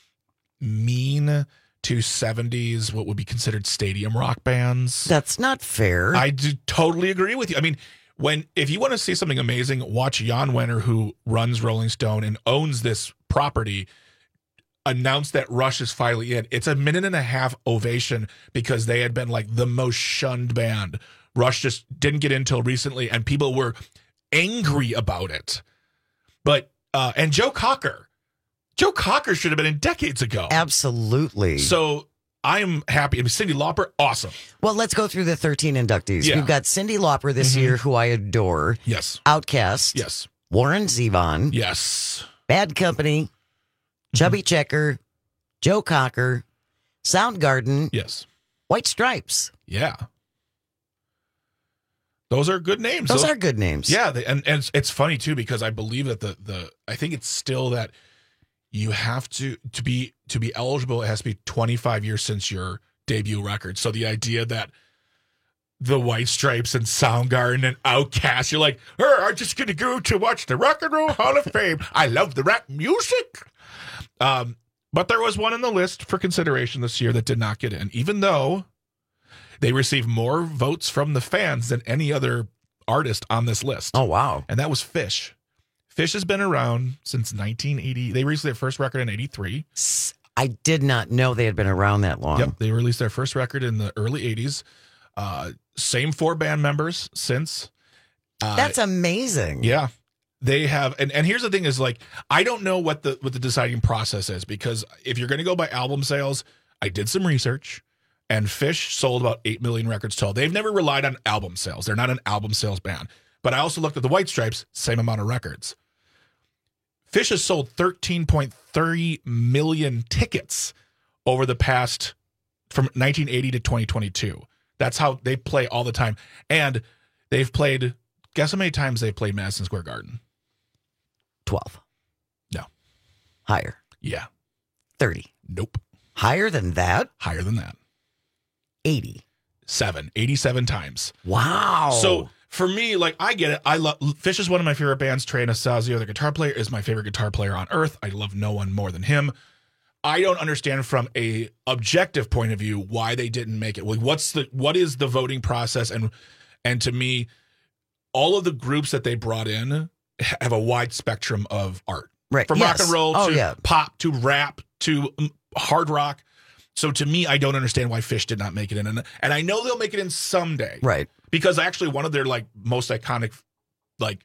mean to seventies, what would be considered stadium rock bands. That's not fair. I do totally agree with you. I mean, when if you want to see something amazing, watch Jan Wenner, who runs Rolling Stone and owns this property, announce that Rush is finally in. It's a minute and a half ovation because they had been like the most shunned band. Rush just didn't get in until recently, and people were angry about it. But uh, and Joe Cocker. Joe Cocker should have been in decades ago. Absolutely. So I'm happy. I mean, Cyndi Lauper, awesome. Well, let's go through the thirteen inductees. Yeah. We've got Cyndi Lauper this mm-hmm. year, who I adore. Yes. Outkast. Yes. Warren Zevon. Yes. Bad Company. Mm-hmm. Chubby Checker. Joe Cocker. Soundgarden. Yes. White Stripes. Yeah. Those are good names. Those, Those are good names. Yeah, they, and, and it's, it's funny too because I believe that the the I think it's still that you have to to be to be eligible. It has to be twenty-five years since your debut record. So the idea that the White Stripes and Soundgarden and Outkast, you're like, oh, I'm just going to go to watch the Rock and Roll Hall of Fame. I love the rap music. Um, but there was one on the list for consideration this year that did not get in, even though they received more votes from the fans than any other artist on this list. Oh, wow. And that was Fish. Fish has been around since nineteen eighty. They released their first record in eighty-three. I did not know they had been around that long. Yep, they released their first record in the early eighties. Uh, same four band members since. Uh, That's amazing. Yeah. They have, and, and here's the thing is like, I don't know what the what the deciding process is, because if you're going to go by album sales, I did some research, and Fish sold about eight million records total. They've never relied on album sales. They're not an album sales band. But I also looked at the White Stripes, same amount of records. Fish has sold thirteen point three million tickets over the past, from nineteen eighty to twenty twenty-two. That's how they play all the time. And they've played, guess how many times they played Madison Square Garden? twelve. No. Higher. Yeah. thirty. Nope. Higher than that? Higher than that. eighty. Seven. eighty-seven times. Wow. So for me, like, I get it. I love Fish is one of my favorite bands. Trey Anastasio, the guitar player, is my favorite guitar player on earth. I love no one more than him. I don't understand from a objective point of view why they didn't make it. Like, what's the what is the voting process? And and to me, all of the groups that they brought in have a wide spectrum of art, right? From yes. rock and roll oh, to yeah. pop to rap to hard rock. So to me, I don't understand why Fish did not make it in, and and I know they'll make it in someday, right? Because actually, one of their like most iconic, like,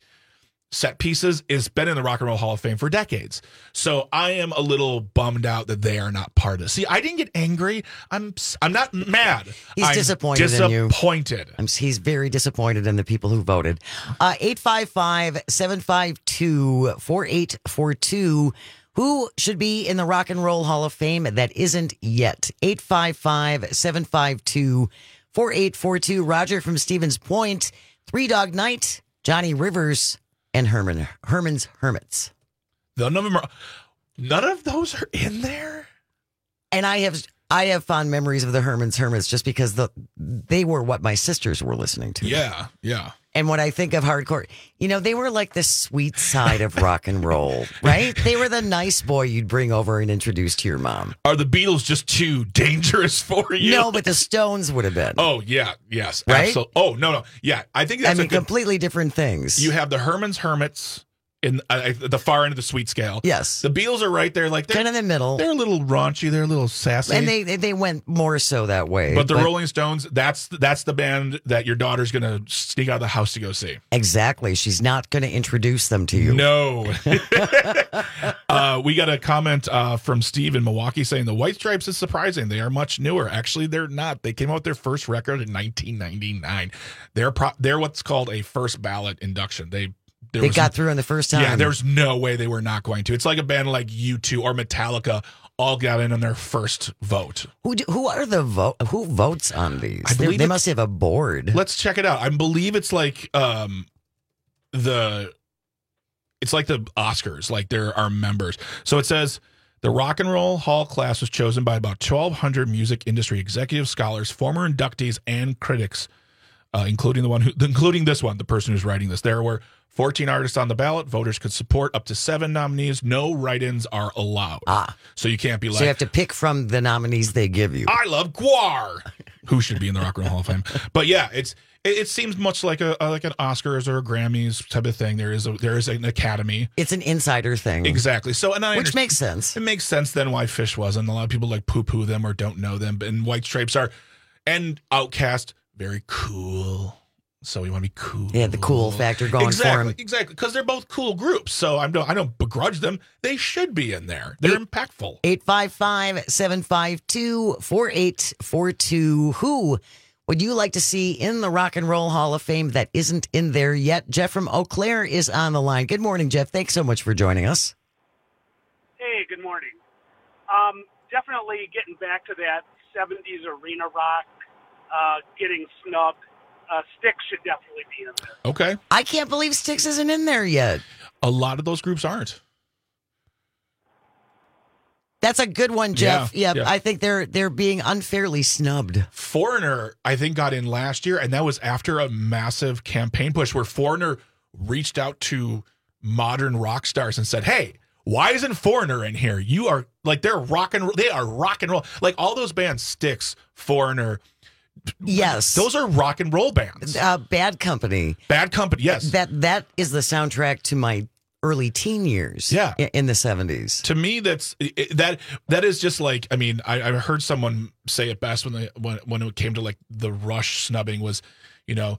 set pieces has been in the Rock and Roll Hall of Fame for decades. So I am a little bummed out that they are not part of it. See, I didn't get angry. I'm I'm not mad. He's I'm disappointed, disappointed. in you. I'm, he's very disappointed in the people who voted. Uh, eight five five, seven five two, four eight four two. Who should be in the Rock and Roll Hall of Fame that isn't yet? eight five five, seven five two, four eight four two. Roger from Stevens Point. Three Dog Night. Johnny Rivers. And Herman Herman's Hermits. None of them are, none of those are in there. And I have I have fond memories of the Herman's Hermits just because the they were what my sisters were listening to. Yeah, yeah. And when I think of hardcore, you know, they were like the sweet side of rock and roll, right? They were the nice boy you'd bring over and introduce to your mom. Are the Beatles just too dangerous for you? No, but the Stones would have been. Oh, yeah, yes. Right? Absolutely. Oh, no, no. Yeah, I think that's I mean, a good, completely different things. You have the Herman's Hermits in uh, the far end of the sweet scale. Yes. The Beatles are right there. Like kind of in the middle. They're a little raunchy. They're a little sassy. And they they went more so that way. But the but, Rolling Stones, that's that's the band that your daughter's going to sneak out of the house to go see. Exactly. She's not going to introduce them to you. No. uh, we got a comment uh, from Steve in Milwaukee saying the White Stripes is surprising. They are much newer. Actually, they're not. They came out with their first record in nineteen ninety-nine. They're pro- they're what's called a first ballot induction. They There they got through in the first time. Yeah, there's no way they were not going to. It's like a band like U two or Metallica all got in on their first vote. Who do, who are the vote? Who votes on these? I believe they must have a board. Let's check it out. I believe it's like um, the it's like the Oscars. Like there are members. So it says the Rock and Roll Hall class was chosen by about twelve hundred music industry executives, scholars, former inductees, and critics, uh, including the one who, including this one, the person who's writing this. There were fourteen artists on the ballot. Voters could support up to seven nominees. No write-ins are allowed. Ah. So you can't be like... So you have to pick from the nominees they give you. I love Gwar, who should be in the Rock and Roll Hall of Fame. But yeah, it's it, it seems much like a, a like an Oscars or a Grammys type of thing. There is a, there is an academy. It's an insider thing. Exactly. So and I Which makes sense. It makes sense then why Fish wasn't. A lot of people like poo-poo them or don't know them. And White Stripes are... And Outkast, very cool. So we want to be cool. Yeah, the cool factor going exactly, for him. Exactly, because they're both cool groups. So I don't, I don't begrudge them. They should be in there. They're Eight, impactful. eight five five, seven five two, four eight four two. Who would you like to see in the Rock and Roll Hall of Fame that isn't in there yet? Jeff from Eau Claire is on the line. Good morning, Jeff. Thanks so much for joining us. Hey, good morning. Um, definitely getting back to that seventies arena rock, uh, getting snubbed. Uh, Styx should definitely be in there. Okay. I can't believe Styx isn't in there yet. A lot of those groups aren't. That's a good one, Jeff. Yeah, Yeah, yeah. I think they're they're being unfairly snubbed. Foreigner, I think, got in last year, and that was after a massive campaign push where Foreigner reached out to modern rock stars and said, "Hey, why isn't Foreigner in here? You are like they're rock and they are rock and roll. Like all those bands, Styx, Foreigner. Yes, those are rock and roll bands. Uh, Bad Company. Bad Company. Yes, that that is the soundtrack to my early teen years. Yeah, in the seventies. To me, that's it, that that is just like I mean, I, I heard someone say it best when they when when it came to like the Rush snubbing was, you know,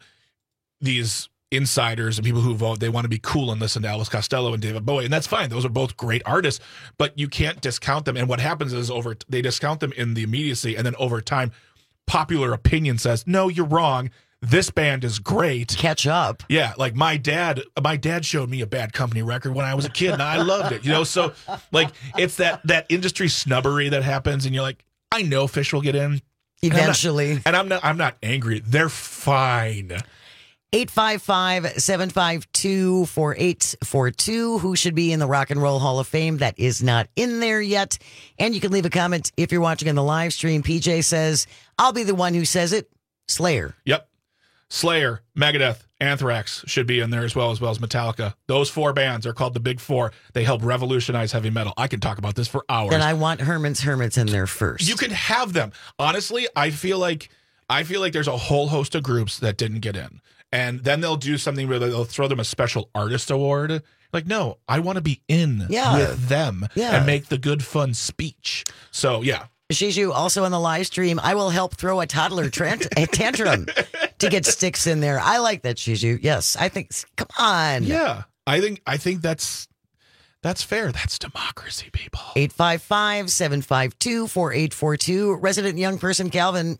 these insiders and people who vote, they want to be cool and listen to Elvis Costello and David Bowie, and that's fine. Those are both great artists, but you can't discount them. And what happens is over they discount them in the immediacy, and then over time, popular opinion says, "No, you're wrong. This band is great. Catch up." Yeah, like my dad, my dad showed me a Bad Company record when I was a kid, and I loved it. You know, so like it's that that industry snubbery that happens, and you're like, I know Fish will get in eventually, and I'm not, and I'm not, I'm not angry. They're fine. eight five five, seven five two, four eight four two. Who should be in the Rock and Roll Hall of Fame that is not in there yet? And you can leave a comment if you're watching on the live stream. P J says, I'll be the one who says it. Slayer. Yep. Slayer, Megadeth, Anthrax should be in there as well, as well as Metallica. Those four bands are called the Big Four. They helped revolutionize heavy metal. I can talk about this for hours. Then I want Herman's Hermits in there first. You can have them. Honestly, I feel like I feel like there's a whole host of groups that didn't get in. And then they'll do something where they'll throw them a special artist award. Like, no, I want to be in Yeah. with them Yeah. and make the good, fun speech. So, yeah. Shiju, also on the live stream, I will help throw a toddler trant- a tantrum to get Sticks in there. I like that, Shiju. Yes, I think, come on. Yeah, I think I think that's that's fair. That's democracy, people. eight five five, seven five two, four eight four two. Resident young person, Calvin,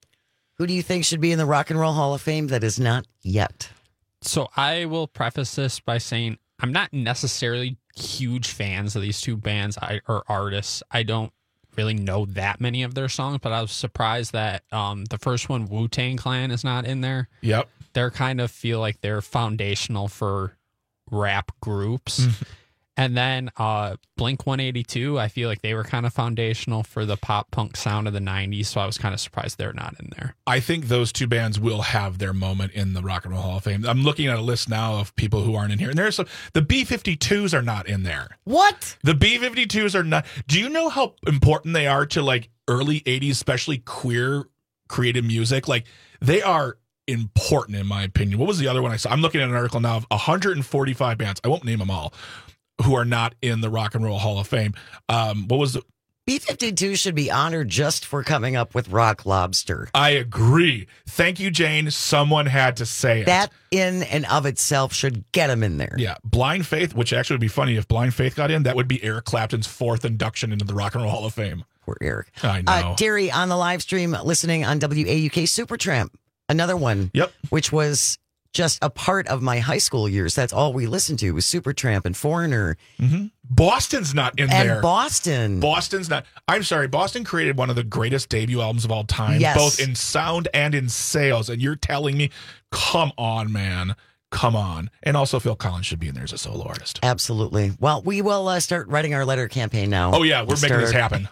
who do you think should be in the Rock and Roll Hall of Fame that is not yet? So I will preface this by saying I'm not necessarily huge fans of these two bands I, or artists. I don't really know that many of their songs, but I was surprised that um, the first one, Wu-Tang Clan, is not in there. Yep. They're kind of feel like they're foundational for rap groups. And then uh, Blink one eighty-two, I feel like they were kind of foundational for the pop punk sound of the nineties, so I was kind of surprised they're not in there. I think those two bands will have their moment in the Rock and Roll Hall of Fame. I'm looking at a list now of people who aren't in here, and there's some. The B fifty-twos are not in there. What? The B fifty-twos are not. Do you know how important they are to like early eighties, especially queer creative music? Like they are important in my opinion. What was the other one I saw? I'm looking at an article now of one hundred forty-five bands. I won't name them all, who are not in the Rock and Roll Hall of Fame. Um, what was the B fifty-two should be honored just for coming up with Rock Lobster. I agree. Thank you, Jane. Someone had to say it. That in and of itself should get him in there. Yeah. Blind Faith, which actually would be funny if Blind Faith got in, that would be Eric Clapton's fourth induction into the Rock and Roll Hall of Fame. Poor Eric. I know. Uh, Terry on the live stream listening on W A U K Supertramp. Another one. Yep. Which was just a part of my high school years. That's all we listened to was Supertramp and Foreigner. Mm-hmm. Boston's not in and there. Boston. Boston's not. I'm sorry. Boston created one of the greatest debut albums of all time, Yes. both in sound and in sales. And you're telling me, come on, man. Come on. And also Phil Collins should be in there as a solo artist. Absolutely. Well, we will uh, start writing our letter campaign now. Oh, yeah. We're making this happen.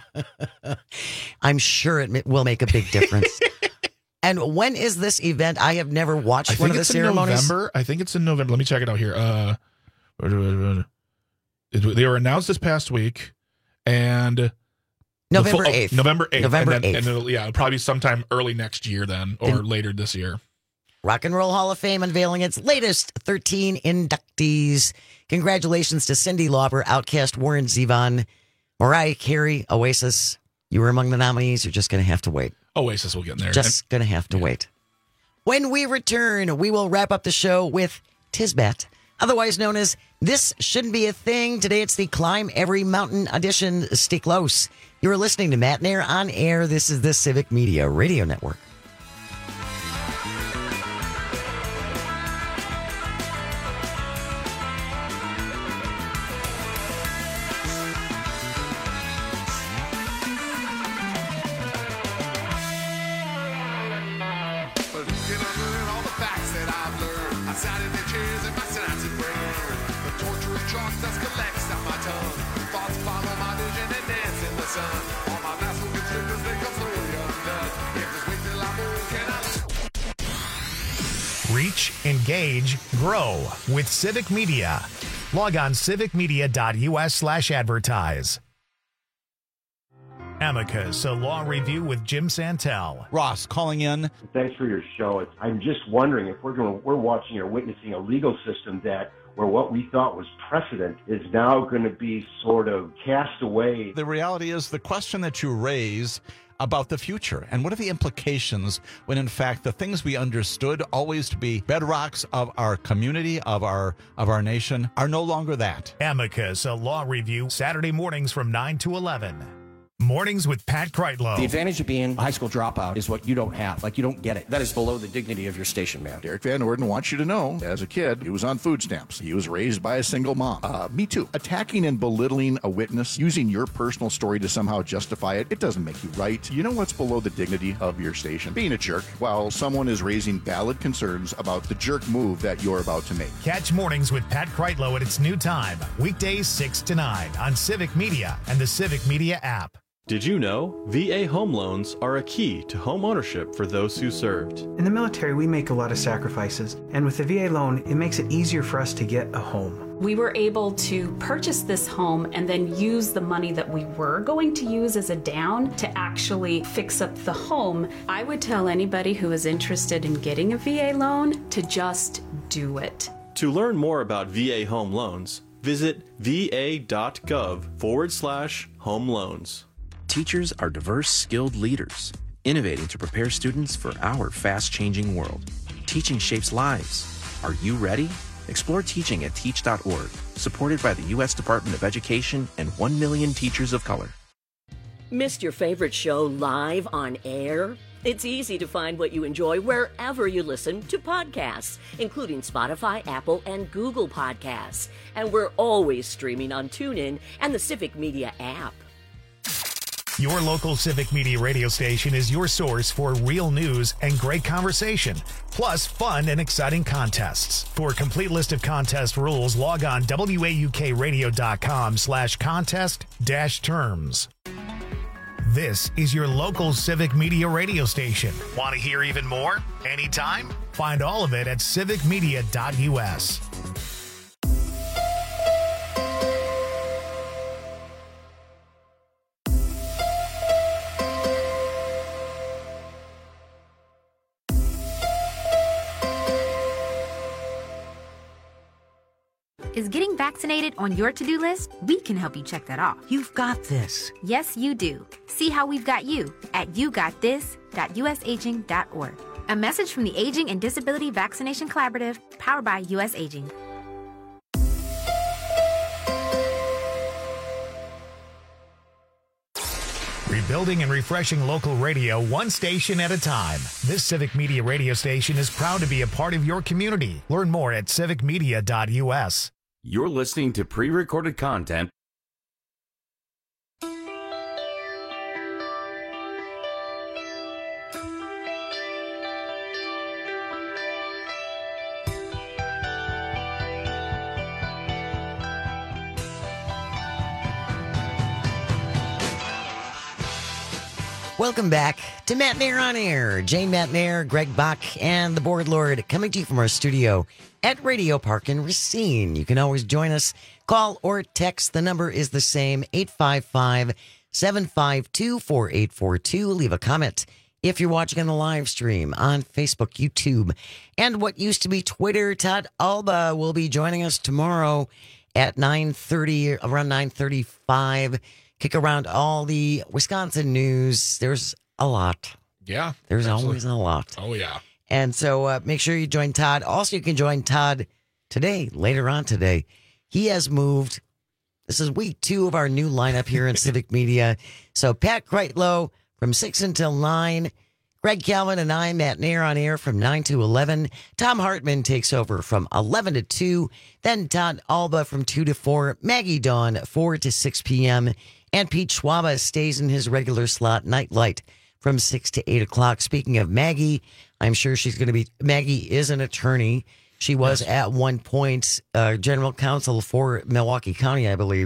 I'm sure it ma- will make a big difference. And when is this event? I have never watched I one think of the it's ceremonies. in November. I think it's in November. Let me check it out here. Uh, they were announced this past week, and the November full- oh, eighth. November eighth. November and then, eighth. And it'll, yeah, it'll probably sometime early next year then, or Then- later this year. Rock and Roll Hall of Fame unveiling its latest thirteen inductees. Congratulations to Cyndi Lauper, Outkast, Warren Zevon, Mariah Carey, Oasis. You were among the nominees. You're just going to have to wait. Oasis will get in there. Just going to have to wait. When we return, we will wrap up the show with Tisbet, otherwise known as This Shouldn't Be a Thing. Today it's the Climb Every Mountain edition. Stay close. You're listening to Matt Nair on air. This is the Civic Media Radio Network. Thoughts follow my vision and then Reach, engage, grow with Civic Media. Log on civicmedia.us slash advertise. Amicus, a law review with Jim Santel. Ross calling in. Thanks for your show. It's, I'm just wondering if we're going, we're watching or witnessing a legal system that where what we thought was precedent is now going to be sort of cast away. The reality is the question that you raise about the future and what are the implications when in fact the things we understood always to be bedrocks of our community, of our of our nation, are no longer that. Amicus, a law review, Saturday mornings from nine to eleven. Mornings with Pat Kreitlow. The advantage of being a high school dropout is what you don't have. Like, you don't get it. That is below the dignity of your station, man. Derek Van Orden wants you to know, as a kid, he was on food stamps. He was raised by a single mom. Uh, me too. Attacking and belittling a witness, using your personal story to somehow justify it, it doesn't make you right. You know what's below the dignity of your station? Being a jerk while someone is raising valid concerns about the jerk move that you're about to make. Catch Mornings with Pat Kreitlow at its new time, weekdays six to nine on Civic Media and the Civic Media app. Did you know V A home loans are a key to home ownership for those who served? In the military, we make a lot of sacrifices, and with the V A loan, it makes it easier for us to get a home. We were able to purchase this home and then use the money that we were going to use as a down to actually fix up the home. I would tell anybody who is interested in getting a V A loan to just do it. To learn more about V A home loans, visit va.gov forward slash home loans. Teachers are diverse, skilled leaders, innovating to prepare students for our fast-changing world. Teaching shapes lives. Are you ready? Explore teaching at teach dot org, supported by the U S Department of Education and one million teachers of color. Missed your favorite show live on air? It's easy to find what you enjoy wherever you listen to podcasts, including Spotify, Apple, and Google Podcasts. And we're always streaming on TuneIn and the Civic Media app. Your local Civic Media radio station is your source for real news and great conversation, plus fun and exciting contests. For a complete list of contest rules, log on W A U K radio dot com slash contest dash terms. This is your local Civic Media radio station. Want to hear even more? Anytime? Find all of it at civic media dot U S. Is getting vaccinated on your to-do list? We can help you check that off. You've got this. Yes, you do. See how we've got you at you got this dot U S aging dot org. A message from the Aging and Disability Vaccination Collaborative, powered by U S Aging. Rebuilding and refreshing local radio one station at a time. This Civic Media radio station is proud to be a part of your community. Learn more at civic media dot U S. You're listening to pre-recorded content. Welcome back to Matt Nair on Air. Jane Matt Nair, Greg Bach, and the Board Lord coming to you from our studio at Radio Park in Racine. You can always join us. Call or text. The number is the same, eight five five, seven five two, four eight four two. Leave a comment if you're watching on the live stream on Facebook, YouTube, and what used to be Twitter. Todd Alba will be joining us tomorrow at nine thirty, around nine thirty-five. Kick around all the Wisconsin news. There's a lot. Yeah. There's absolutely. always a lot. Oh, yeah. And so uh, make sure you join Todd. Also, you can join Todd today, later on today. He has moved. This is week two of our new lineup here in Civic Media. So Pat Kreitlow from six until nine. Greg Calvin and I, Matt Nair on air from nine to eleven. Tom Hartman takes over from eleven to two. Then Todd Alba from two to four. Maggie Dawn, four to six p.m. And Pete Schwaba stays in his regular slot, Nightlight, from six to eight o'clock. Speaking of Maggie, I'm sure she's going to be... Maggie is an attorney. She was yes. at one point uh, general counsel for Milwaukee County, I believe.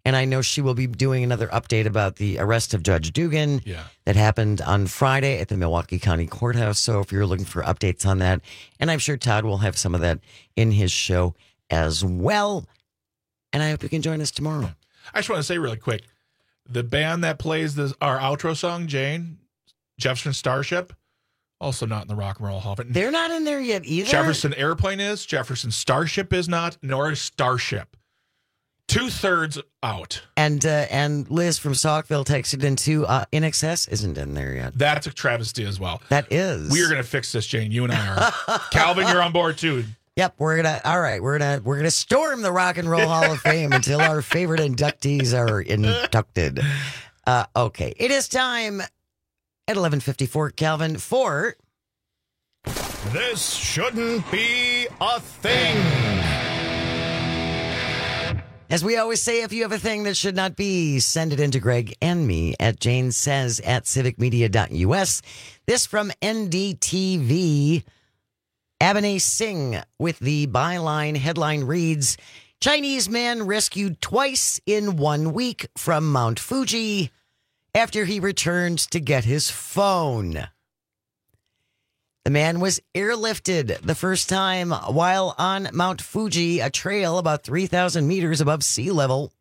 And I know she will be doing another update about the arrest of Judge Dugan Yeah. that happened on Friday at the Milwaukee County Courthouse. So if you're looking for updates on that, and I'm sure Todd will have some of that in his show as well. And I hope you can join us tomorrow. I just want to say really quick, the band that plays this, our outro song, Jane, Jefferson Starship, also not in the Rock and Roll Hall of Fame. They're not in there yet either. Jefferson Airplane is, Jefferson Starship is not, nor is Starship. Two-thirds out. And uh, and Liz from Saukville texted in too. Uh, I N X S isn't in there yet. That's a travesty as well. That is. We are going to fix this, Jane. You and I are. Calvin, you're on board too. Yep, we're gonna. All right, we're gonna we're gonna storm the Rock and Roll Hall of Fame until our favorite inductees are inducted. Uh, okay, it is time at eleven fifty-four, Calvin, for This Shouldn't Be a Thing. As we always say, if you have a thing that should not be, send it in to Greg and me at Jane Says at civic media dot U S. This from N D T V. Abhinay Singh with the byline headline reads, Chinese man rescued twice in one week from Mount Fuji after he returned to get his phone. The man was airlifted the first time while on Mount Fuji, a trail about three thousand meters above sea level.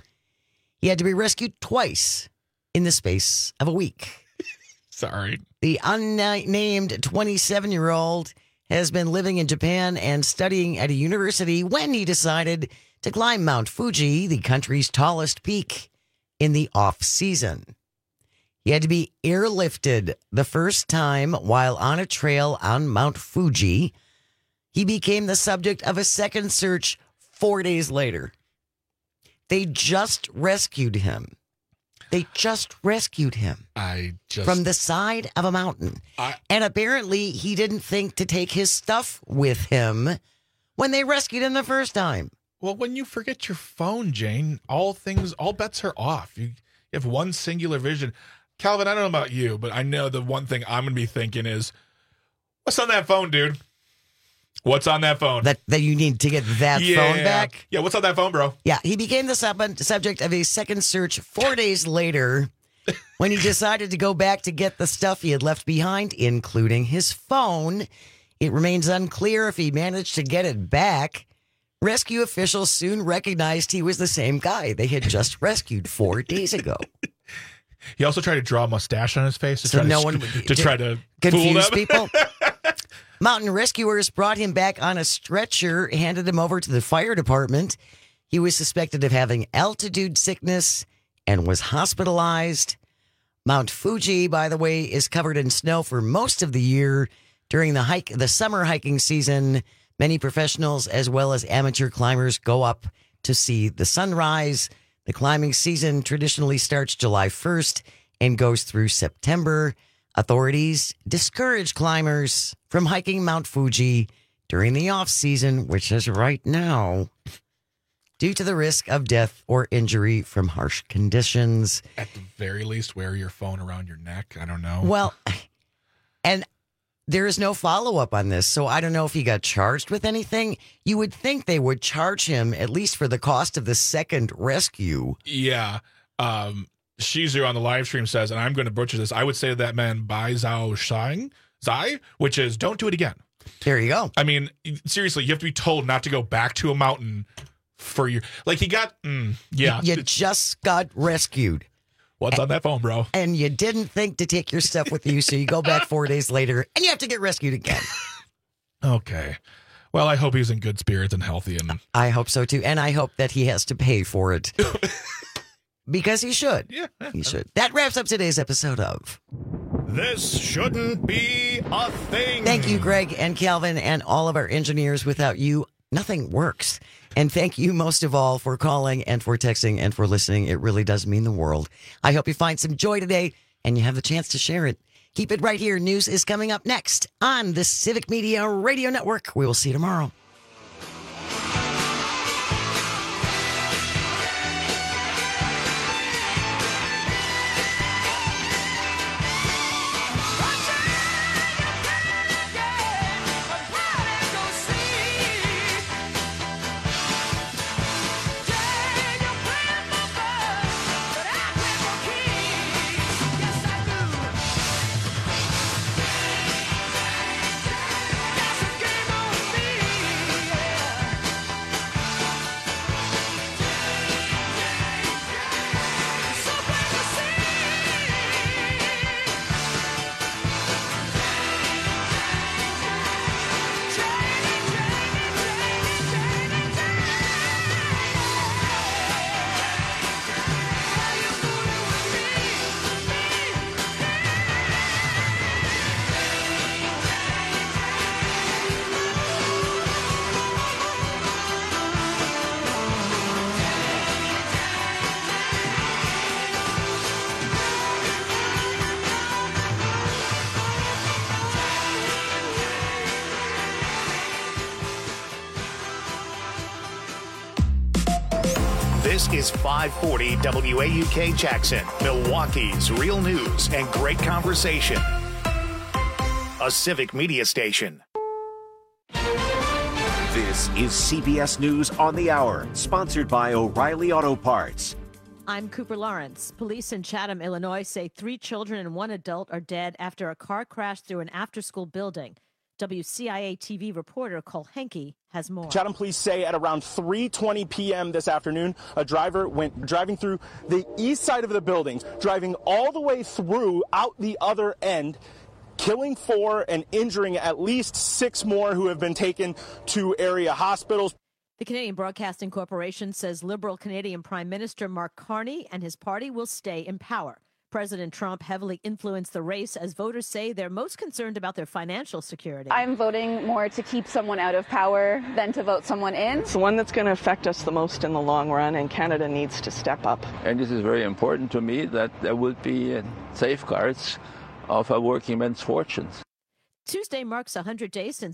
He had to be rescued twice in the space of a week. Sorry. The unnamed twenty-seven-year-old has been living in Japan and studying at a university when he decided to climb Mount Fuji, the country's tallest peak, in the off-season. He had to be airlifted the first time while on a trail on Mount Fuji. He became the subject of a second search four days later. They just rescued him. They just rescued him. I just from the side of a mountain. I, and apparently he didn't think to take his stuff with him when they rescued him the first time. Well, when you forget your phone, Jane, all things, all bets are off. You, you have one singular vision. Calvin, I don't know about you, but I know the one thing I'm going to be thinking is, what's on that phone, dude? What's on that phone? That that you need to get that yeah. phone back? Yeah, what's on that phone, bro? Yeah, he became the sub- subject of a second search four days later when he decided to go back to get the stuff he had left behind, including his phone. It remains unclear if he managed to get it back. Rescue officials soon recognized he was the same guy they had just rescued four days ago. He also tried to draw a mustache on his face to So try no to, one to try to confuse fool them. people. Mountain rescuers brought him back on a stretcher, handed him over to the fire department. He was suspected of having altitude sickness and was hospitalized. Mount Fuji, by the way, is covered in snow for most of the year. During the hike, the summer hiking season, many professionals as well as amateur climbers go up to see the sunrise. The climbing season traditionally starts July first and goes through September. Authorities discourage climbers from hiking Mount Fuji during the off-season, which is right now, due to the risk of death or injury from harsh conditions. At the very least, wear your phone around your neck. I don't know. Well, and there is no follow-up on this, so I don't know if he got charged with anything. You would think they would charge him at least for the cost of the second rescue. Yeah. Um, Shizu on the live stream says, and I'm going to butcher this, I would say to that man, Bai Zhao Shang, Zai, which is don't do it again. There you go. I mean, seriously, you have to be told not to go back to a mountain for your, like he got, mm, yeah. You, you just got rescued. What's on that phone, bro? And you didn't think to take your stuff with you, so you go back four days later, and you have to get rescued again. Okay. Well, I hope he's in good spirits and healthy. And I hope so, too. And I hope that he has to pay for it. Because he should. Yeah. He should. That wraps up today's episode of This Shouldn't Be a Thing. Thank you, Greg and Calvin, and all of our engineers. Without you, nothing works. And thank you most of all for calling and for texting and for listening. It really does mean the world. I hope you find some joy today and you have the chance to share it. Keep it right here. News is coming up next on the Civic Media Radio Network. We will see you tomorrow. This is five forty W A U K Jackson, Milwaukee's real news and great conversation. A civic media station. This is C B S News on the Hour, sponsored by O'Reilly Auto Parts. I'm Cooper Lawrence. Police in Chatham, Illinois say three children and one adult are dead after a car crashed through an after-school building. W C I A T V reporter Cole Henke has more. Chatham police say at around three twenty p.m. this afternoon, a driver went driving through the east side of the building, driving all the way through out the other end, killing four and injuring at least six more who have been taken to area hospitals. The Canadian Broadcasting Corporation says Liberal Canadian Prime Minister Mark Carney and his party will stay in power. President Trump heavily influenced the race as voters say they're most concerned about their financial security. I'm voting more to keep someone out of power than to vote someone in. It's the one that's going to affect us the most in the long run, and Canada needs to step up. And this is very important to me, that there would be safeguards of a working man's fortunes. Tuesday marks one hundred days since